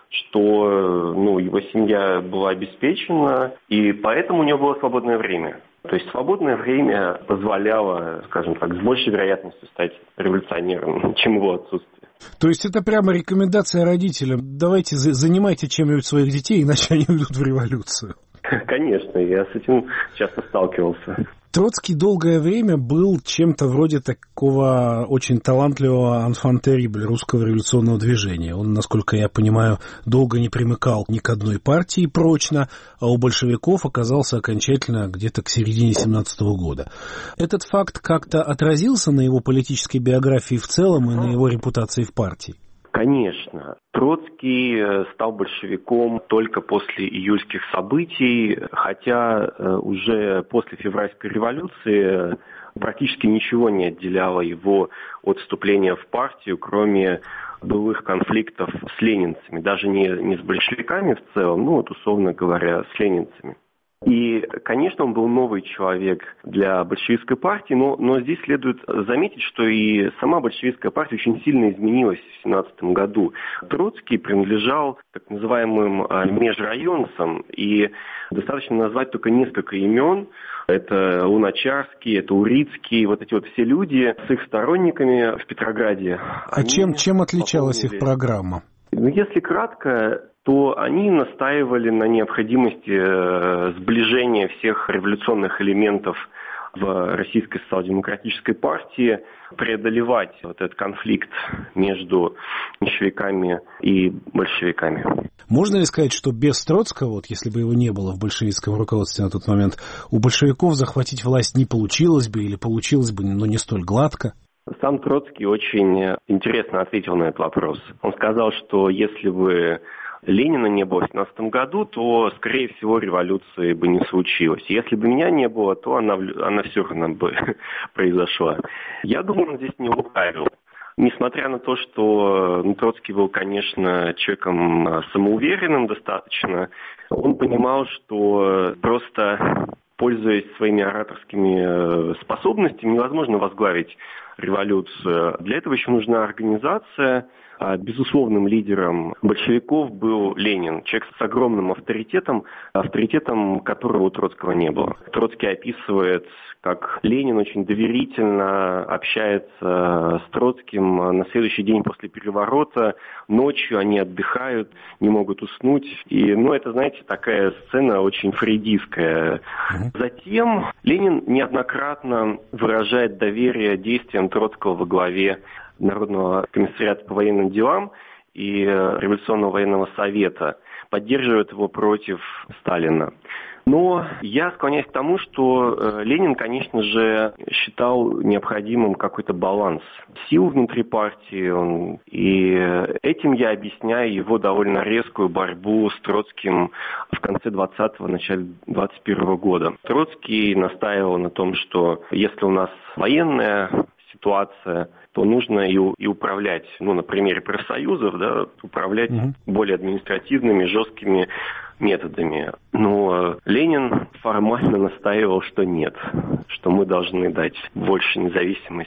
что ну, его семья была обеспечена, и поэтому у него было свободное время. То есть свободное время позволяло, скажем так, с большей вероятностью стать революционером, чем его отсутствие. То есть это прямо рекомендация родителям. Давайте занимайте чем-нибудь своих детей, иначе они уйдут в революцию. Конечно, я с этим часто сталкивался. Троцкий долгое время был чем-то вроде такого очень талантливого enfant terrible русского революционного движения. Он, насколько я понимаю, долго не примыкал ни к одной партии прочно, а у большевиков оказался окончательно где-то к середине семнадцатого года. Этот факт как-то отразился на его политической биографии в целом и на его репутации в партии? Конечно. Троцкий стал большевиком только после июльских событий, хотя уже после февральской революции практически ничего не отделяло его от вступления в партию, кроме былых конфликтов с ленинцами, даже не, не с большевиками в целом, ну вот условно говоря, с ленинцами. И, конечно, он был новый человек для большевистской партии, но, но здесь следует заметить, что и сама большевистская партия очень сильно изменилась в семнадцатом году. Троцкий принадлежал так называемым межрайонцам, и достаточно назвать только несколько имен. Это Луначарский, это Урицкий, вот эти вот все люди с их сторонниками в Петрограде. А чем, чем отличалась пополнили... их программа? Ну, если кратко, то они настаивали на необходимости сближения всех революционных элементов в Российской социал-демократической партии преодолевать вот этот конфликт между меньшевиками и большевиками. Можно ли сказать, что без Троцкого, вот если бы его не было в большевистском руководстве на тот момент, у большевиков захватить власть не получилось бы или получилось бы, но не столь гладко? Сам Троцкий очень интересно ответил на этот вопрос. Он сказал, что если бы Ленина не было в семнадцатом году, то, скорее всего, революции бы не случилось. Если бы меня не было, то она, она все равно бы произошла. Я думаю, он здесь не лукавил. Несмотря на то, что ну, Троцкий был, конечно, человеком самоуверенным достаточно, он понимал, что просто, пользуясь своими ораторскими способностями, невозможно возглавить революцию. Для этого еще нужна организация. Безусловным лидером большевиков был Ленин, человек с огромным авторитетом, авторитетом которого у Троцкого не было. Троцкий описывает, как Ленин очень доверительно общается с Троцким на следующий день после переворота. Ночью они отдыхают, не могут уснуть. И, ну, это, знаете, такая сцена очень фрейдистская. Затем Ленин неоднократно выражает доверие действиям Троцкого во главе Народного комиссариата по военным делам и Революционного военного совета, поддерживает его против Сталина. Но я склоняюсь к тому, что Ленин, конечно же, считал необходимым какой-то баланс сил внутри партии. Он, и этим я объясняю его довольно резкую борьбу с Троцким в конце двадцатого, начале двадцать первого года. Троцкий настаивал на том, что если у нас военная ситуация, то нужно и, и управлять, ну, на примере профсоюзов, да, управлять mm-hmm. более административными, жесткими методами. Но Ленин формально настаивал, что нет, что мы должны дать больше независимость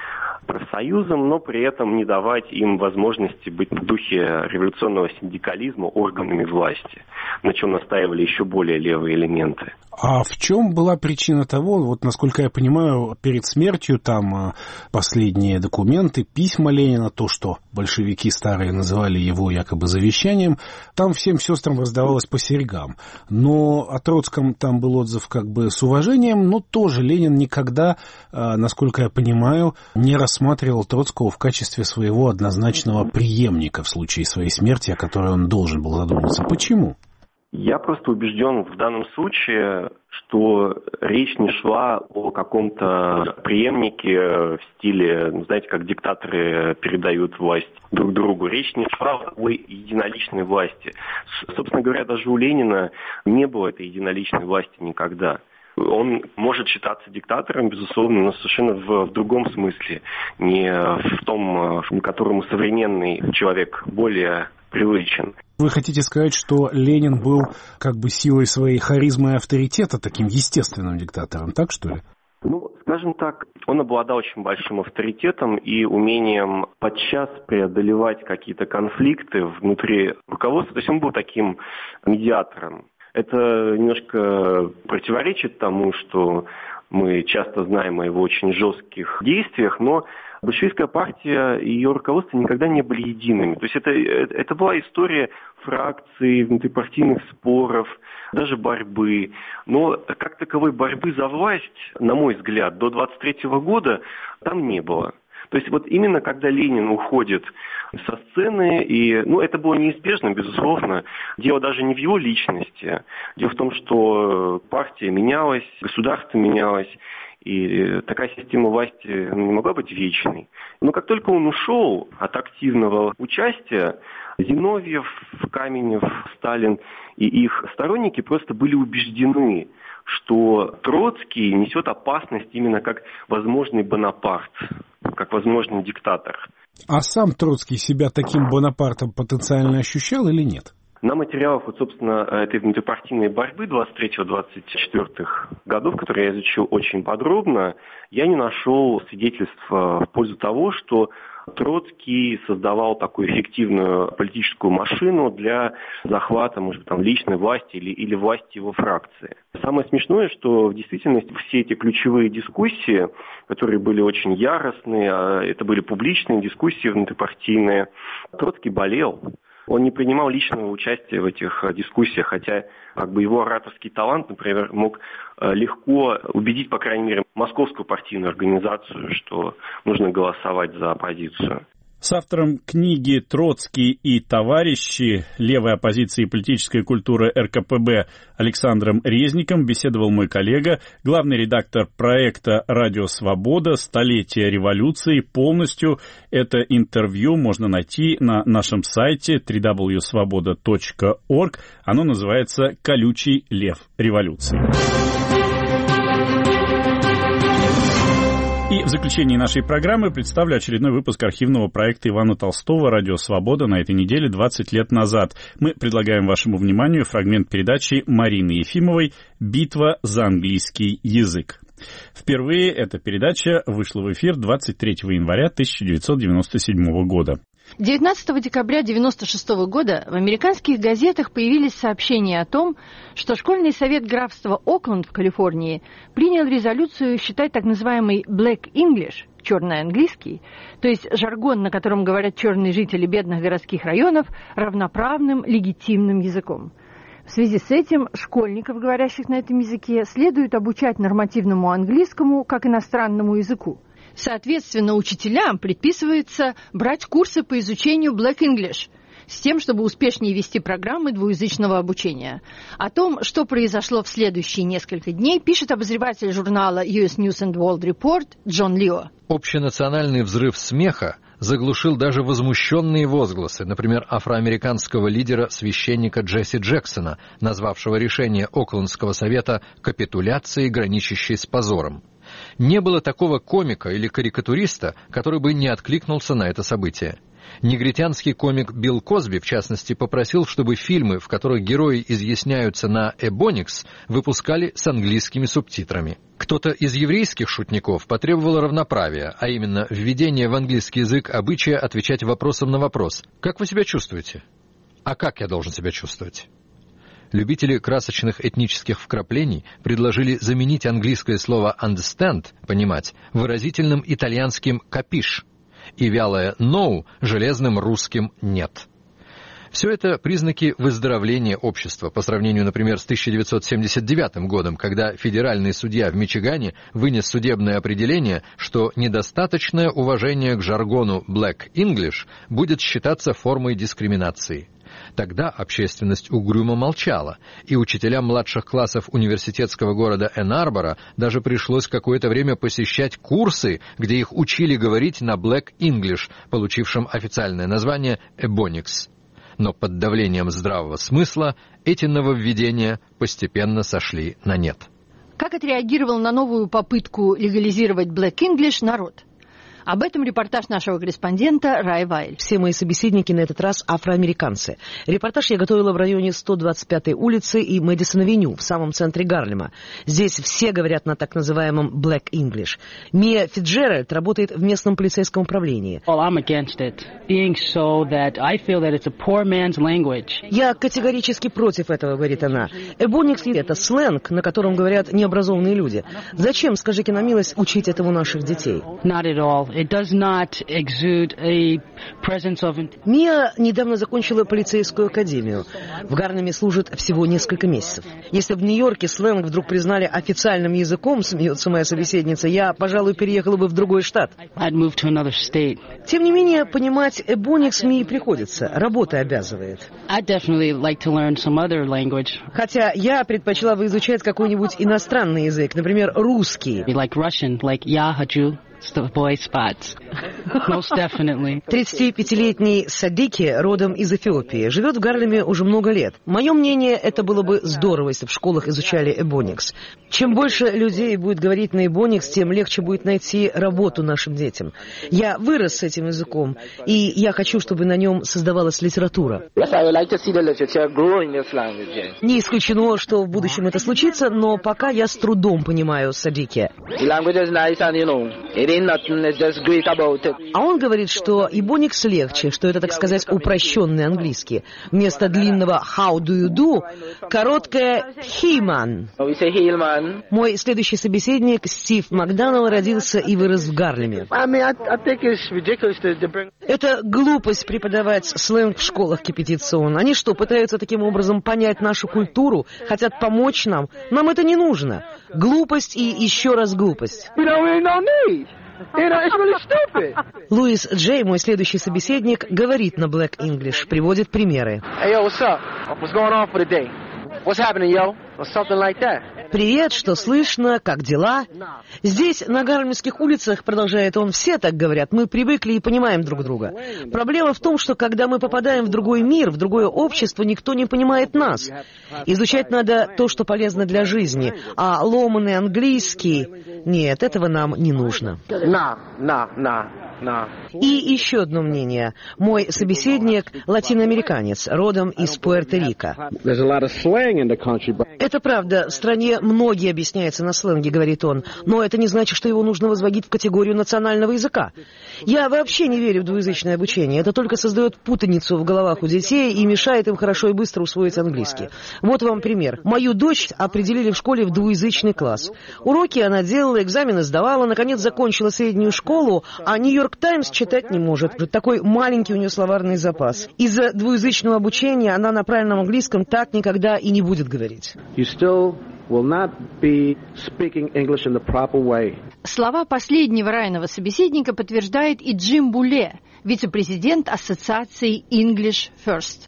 профсоюзам, но при этом не давать им возможности быть в духе революционного синдикализма органами власти, на чем настаивали еще более левые элементы. А в чем была причина того, вот насколько я понимаю, перед смертью там последние документы, письма Ленина, то, что большевики старые называли его якобы завещанием, там всем сестрам раздавалось по серьгам. Но о Троцком там был отзыв как бы с уважением, но тоже Ленин никогда, насколько я понимаю, не рассматривал Троцкого в качестве своего однозначного преемника в случае своей смерти, о которой он должен был задуматься. Почему? Я просто убежден в данном случае, что речь не шла о каком-то преемнике в стиле, знаете, как диктаторы передают власть друг другу. Речь не шла о единоличной власти. Собственно говоря, даже у Ленина не было этой единоличной власти никогда. Он может считаться диктатором, безусловно, но совершенно в, в другом смысле, не в том, к которому современный человек более привычен. Вы хотите сказать, что Ленин был как бы силой своей харизмы и авторитета таким естественным диктатором, так что ли? Ну, скажем так, он обладал очень большим авторитетом и умением подчас преодолевать какие-то конфликты внутри руководства. То есть он был таким медиатором. Это немножко противоречит тому, что мы часто знаем о его очень жестких действиях, но большевистская партия и ее руководство никогда не были едиными. То есть это, это была история фракций, внутрипартийных споров, даже борьбы. Но как таковой борьбы за власть, на мой взгляд, до двадцать третьего года там не было. То есть вот именно когда Ленин уходит со сцены, и, ну, это было неизбежно, безусловно, дело даже не в его личности. Дело в том, что партия менялась, государство менялось, и такая система власти не могла быть вечной. Но как только он ушел от активного участия, Зиновьев, Каменев, Сталин и их сторонники просто были убеждены, что Троцкий несет опасность именно как возможный Бонапарт, как возможный диктатор. А сам Троцкий себя таким Бонапартом потенциально ощущал или нет? На материалах, вот, собственно, этой внутрипартийной борьбы двадцать третьего — двадцать четвёртых годов, которые я изучил очень подробно, я не нашел свидетельств в пользу того, что Троцкий создавал такую эффективную политическую машину для захвата, может быть, там, личной власти или, или власти его фракции. Самое смешное, что в действительности все эти ключевые дискуссии, которые были очень яростные, это были публичные дискуссии внутрипартийные, Троцкий болел. Он не принимал личного участия в этих дискуссиях, хотя как бы его ораторский талант, например, мог легко убедить, по крайней мере, московскую партийную организацию, что нужно голосовать за оппозицию. С автором книги «Троцкий и товарищи. Левая оппозиция и политическая культура эр ка пэ бэ» Александром Резником беседовал мой коллега, главный редактор проекта «Радио Свобода. Столетие революции». Полностью это интервью можно найти на нашем сайте дабл ю дабл ю дабл ю точка свобода точка орг. Оно называется «Колючий лев революции». И в заключении нашей программы представлю очередной выпуск архивного проекта Ивана Толстого «Радио Свобода» на этой неделе двадцать лет назад. Мы предлагаем вашему вниманию фрагмент передачи Марины Ефимовой «Битва за английский язык». Впервые эта передача вышла в эфир двадцать третьего января тысяча девятьсот девяносто седьмого года. девятнадцатого декабря девяносто шестого года в американских газетах появились сообщения о том, что школьный совет графства Окленд в Калифорнии принял резолюцию считать так называемый Black English, черный английский, то есть жаргон, на котором говорят черные жители бедных городских районов, равноправным, легитимным языком. В связи с этим школьников, говорящих на этом языке, следует обучать нормативному английскому как иностранному языку. Соответственно, учителям предписывается брать курсы по изучению Black English с тем, чтобы успешнее вести программы двуязычного обучения. О том, что произошло в следующие несколько дней, пишет обозреватель журнала ю эс News and World Report Джон Лио. Общенациональный взрыв смеха заглушил даже возмущенные возгласы, например, афроамериканского лидера священника Джесси Джексона, назвавшего решение Оклендского совета капитуляцией, граничащей с позором. Не было такого комика или карикатуриста, который бы не откликнулся на это событие. Негритянский комик Билл Косби, в частности, попросил, чтобы фильмы, в которых герои изъясняются на эбоникс, выпускали с английскими субтитрами. Кто-то из еврейских шутников потребовал равноправия, а именно введение в английский язык обычая отвечать вопросом на вопрос «Как вы себя чувствуете?» «А как я должен себя чувствовать?» Любители красочных этнических вкраплений предложили заменить английское слово «understand» — «понимать» выразительным итальянским «capish» и вялое «no» железным русским «нет». Все это признаки выздоровления общества по сравнению, например, с тысяча девятьсот семьдесят девятым годом, когда федеральный судья в Мичигане вынес судебное определение, что недостаточное уважение к жаргону Black English будет считаться формой дискриминации. Тогда общественность угрюмо молчала, и учителям младших классов университетского города Энн-Арбора даже пришлось какое-то время посещать курсы, где их учили говорить на Black English, получившем официальное название Ebonics. Но под давлением здравого смысла эти нововведения постепенно сошли на нет. Как отреагировал на новую попытку легализировать Black English народ? Об этом репортаж нашего корреспондента Рай Вайль. Все мои собеседники на этот раз афроамериканцы. Репортаж я готовила в районе сто двадцать пятой улицы и Мэдисон-авеню, в самом центре Гарлема. Здесь все говорят на так называемом Black English. Мия Фитджеральд работает в местном полицейском управлении. Well, I'm against it, being so that I feel that it's a poor man's language. Я категорически против этого, говорит она. Эбоникс — это сленг, на котором говорят необразованные люди. Зачем, скажите на милость, учить этому наших детей? Not at all. It does not exude a presence of... Мия недавно закончила полицейскую академию. В Гарлеме служит всего несколько месяцев. Если в Нью-Йорке сленг вдруг признали официальным языком, смеется моя собеседница, я, пожалуй, переехала бы в другой штат. I'd move to another state. Тем не менее, понимать эбоникс Мии приходится. Работа обязывает. I'd definitely like to learn some other language. Хотя я предпочла бы изучать какой-нибудь иностранный язык, например, русский. Like Russian, like я хочу boy spots. Most definitely. тридцатипятилетний Садики родом из Эфиопии. Живет в Гарлеме уже много лет. Мое мнение, это было бы здорово, если в школах изучали эбоникс. Чем больше людей будет говорить на эбоникс, тем легче будет найти работу нашим детям. Я вырос с этим языком, и я хочу, чтобы на нем создавалась литература. Yes, I would like to see the literature grow in this language. Не исключено, что в будущем это случится, но пока я с трудом понимаю Садики. The language is nice and, you know, it А он говорит, что ебоникс легче, что это, так сказать, упрощенный английский. Вместо длинного «how do you do» короткое «he man». Мой следующий собеседник Стив Макдоналл родился и вырос в Гарлеме. Это глупость преподавать сленг в школах, кипятится он. Они что, пытаются таким образом понять нашу культуру? Хотят помочь нам? Нам это не нужно. Глупость и еще раз глупость. Луис Джей, мой следующий собеседник, говорит на Black English, приводит примеры. Hey, yo, what's up? What's going on for the day? What's happening, yo? Or something like that. Привет, что слышно, как дела? Здесь, на гарлемских улицах, продолжает он, все так говорят, мы привыкли и понимаем друг друга. Проблема в том, что когда мы попадаем в другой мир, в другое общество, никто не понимает нас. Изучать надо то, что полезно для жизни, а ломаный английский... Нет, этого нам не нужно. Nah, nah, nah. И еще одно мнение. Мой собеседник – латиноамериканец, родом из Пуэрто-Рико. Это правда, в стране многие объясняются на сленге, говорит он, но это не значит, что его нужно возводить в категорию национального языка. Я вообще не верю в двуязычное обучение. Это только создает путаницу в головах у детей и мешает им хорошо и быстро усвоить английский. Вот вам пример. Мою дочь определили в школе в двуязычный класс. Уроки она делала, экзамены сдавала, наконец закончила среднюю школу, а Нью-Йорк Таймс читать не может. Такой маленький у нее словарный запас. Из-за двуязычного обучения она на правильном английском так никогда и не будет говорить. Слова последнего Райанова собеседника подтверждает и Джим Буле, вице-президент Ассоциации English First.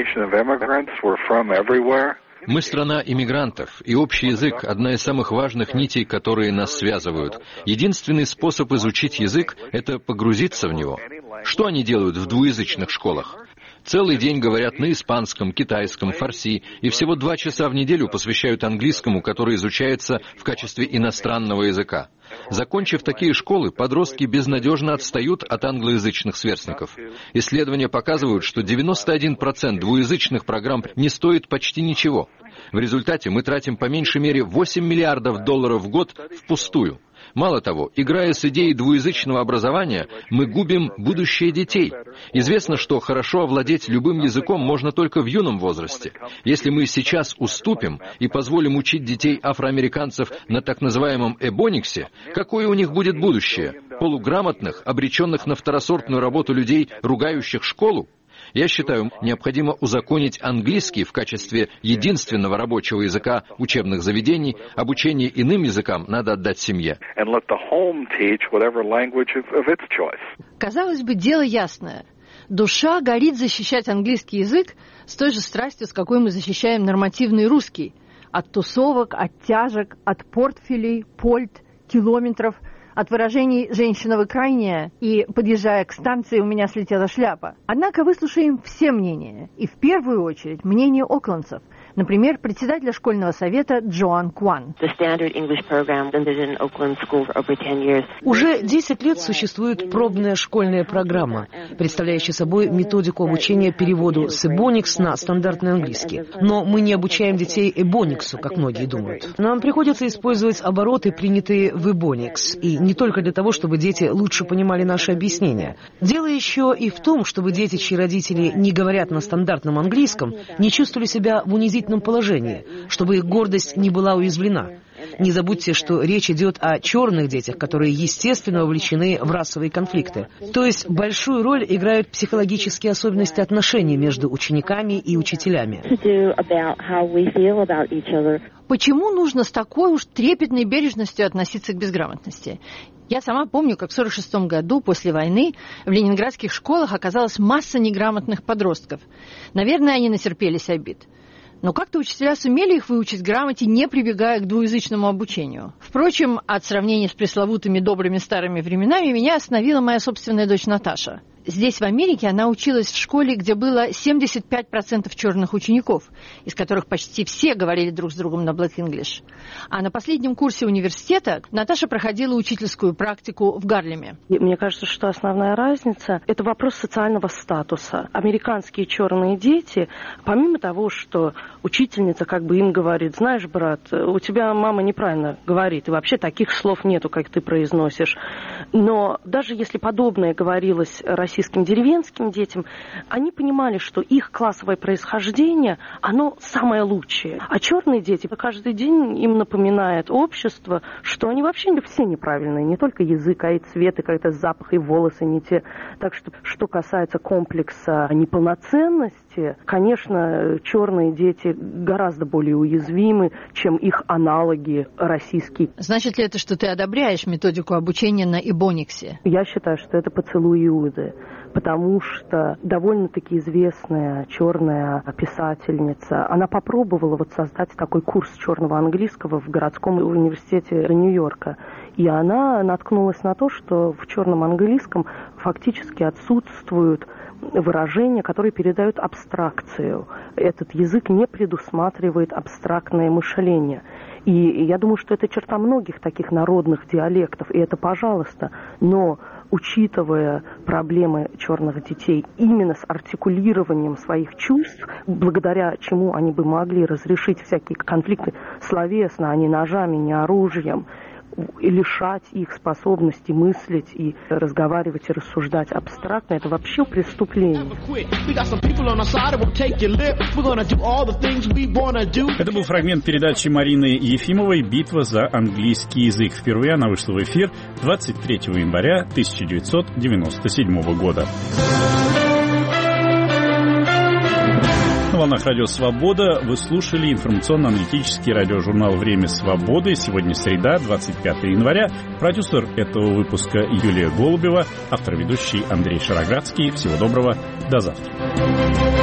Мы страна иммигрантов, и общий язык – одна из самых важных нитей, которые нас связывают. Единственный способ изучить язык – это погрузиться в него. Что они делают в двуязычных школах? Целый день говорят на испанском, китайском, фарси, и всего два часа в неделю посвящают английскому, который изучается в качестве иностранного языка. Закончив такие школы, подростки безнадежно отстают от англоязычных сверстников. Исследования показывают, что девяносто один процент двуязычных программ не стоит почти ничего. В результате мы тратим по меньшей мере восемь миллиардов долларов в год впустую. Мало того, играя с идеей двуязычного образования, мы губим будущее детей. Известно, что хорошо овладеть любым языком можно только в юном возрасте. Если мы сейчас уступим и позволим учить детей афроамериканцев на так называемом эбониксе, какое у них будет будущее? Полуграмотных, обреченных на второсортную работу людей, ругающих школу? Я считаю, необходимо узаконить английский в качестве единственного рабочего языка учебных заведений. Обучение иным языкам надо отдать семье. Казалось бы, дело ясное. Душа горит защищать английский язык с той же страстью, с какой мы защищаем нормативный русский. От тусовок, от тяжек, от портфелей, польт, километров, от выражений «женщина вы крайняя» и «подъезжая к станции, у меня слетела шляпа». Однако выслушаем все мнения, и в первую очередь мнение оклендцев. Например, председателя школьного совета Джоан Кван. Уже десять лет существует пробная школьная программа, представляющая собой методику обучения переводу с эбоникс на стандартный английский. Но мы не обучаем детей эбониксу, как многие думают. Нам приходится использовать обороты, принятые в эбоникс, и не только для того, чтобы дети лучше понимали наши объяснения. Дело еще и в том, чтобы дети, чьи родители не говорят на стандартном английском, не чувствовали себя в унизительном положении, чтобы их гордость не была уязвлена. Не забудьте, что речь идет о черных детях, которые, естественно, вовлечены в расовые конфликты. То есть большую роль играют психологические особенности отношений между учениками и учителями. Почему нужно с такой уж трепетной бережностью относиться к безграмотности? Я сама помню, как в сорок шестом году, после войны, в ленинградских школах оказалась масса неграмотных подростков. Наверное, они натерпелись обид. Но как-то учителя сумели их выучить грамоте, не прибегая к двуязычному обучению. Впрочем, от сравнения с пресловутыми добрыми старыми временами меня остановила моя собственная дочь Наташа. Здесь, в Америке, она училась в школе, где было семьдесят пять процентов черных учеников, из которых почти все говорили друг с другом на Black English. А на последнем курсе университета Наташа проходила учительскую практику в Гарлеме. Мне кажется, что основная разница – это вопрос социального статуса. Американские черные дети, помимо того, что учительница как бы им говорит: знаешь, брат, у тебя мама неправильно говорит, и вообще таких слов нету, как ты произносишь. Но даже если подобное говорилось российским деревенским детям, они понимали, что их классовое происхождение, оно самое лучшее. А черные дети каждый день им напоминает общество, что они вообще все неправильные, не только язык, а и цвет, и какой-то запах, и волосы не те. Так что, что касается комплекса неполноценности, конечно, черные дети гораздо более уязвимы, чем их аналоги российские. Значит ли это, что ты одобряешь методику обучения на Эбониксе? Я считаю, что это поцелуй Иуды, потому что довольно-таки известная черная писательница, она попробовала вот создать такой курс черного английского в городском университете Нью-Йорка. И она наткнулась на то, что в черном английском фактически отсутствуют выражения, которые передают абстракцию. Этот язык не предусматривает абстрактное мышление. И я думаю, что это черта многих таких народных диалектов, и это пожалуйста. Но учитывая проблемы черных детей именно с артикулированием своих чувств, благодаря чему они бы могли разрешить всякие конфликты словесно, а не ножами, не оружием, и лишать их способности мыслить и разговаривать и рассуждать абстрактно, это вообще преступление. Это был фрагмент передачи Марины Ефимовой «Битва за английский язык». Впервые она вышла в эфир двадцать третьего января тысяча девятьсот девяносто седьмого года. На волнах Радио Свобода вы слушали информационно-аналитический радиожурнал «Время свободы». Сегодня среда, двадцать пятого января. Продюсер этого выпуска Юлия Голубева, автор-ведущий Андрей Шароградский. Всего доброго, до завтра.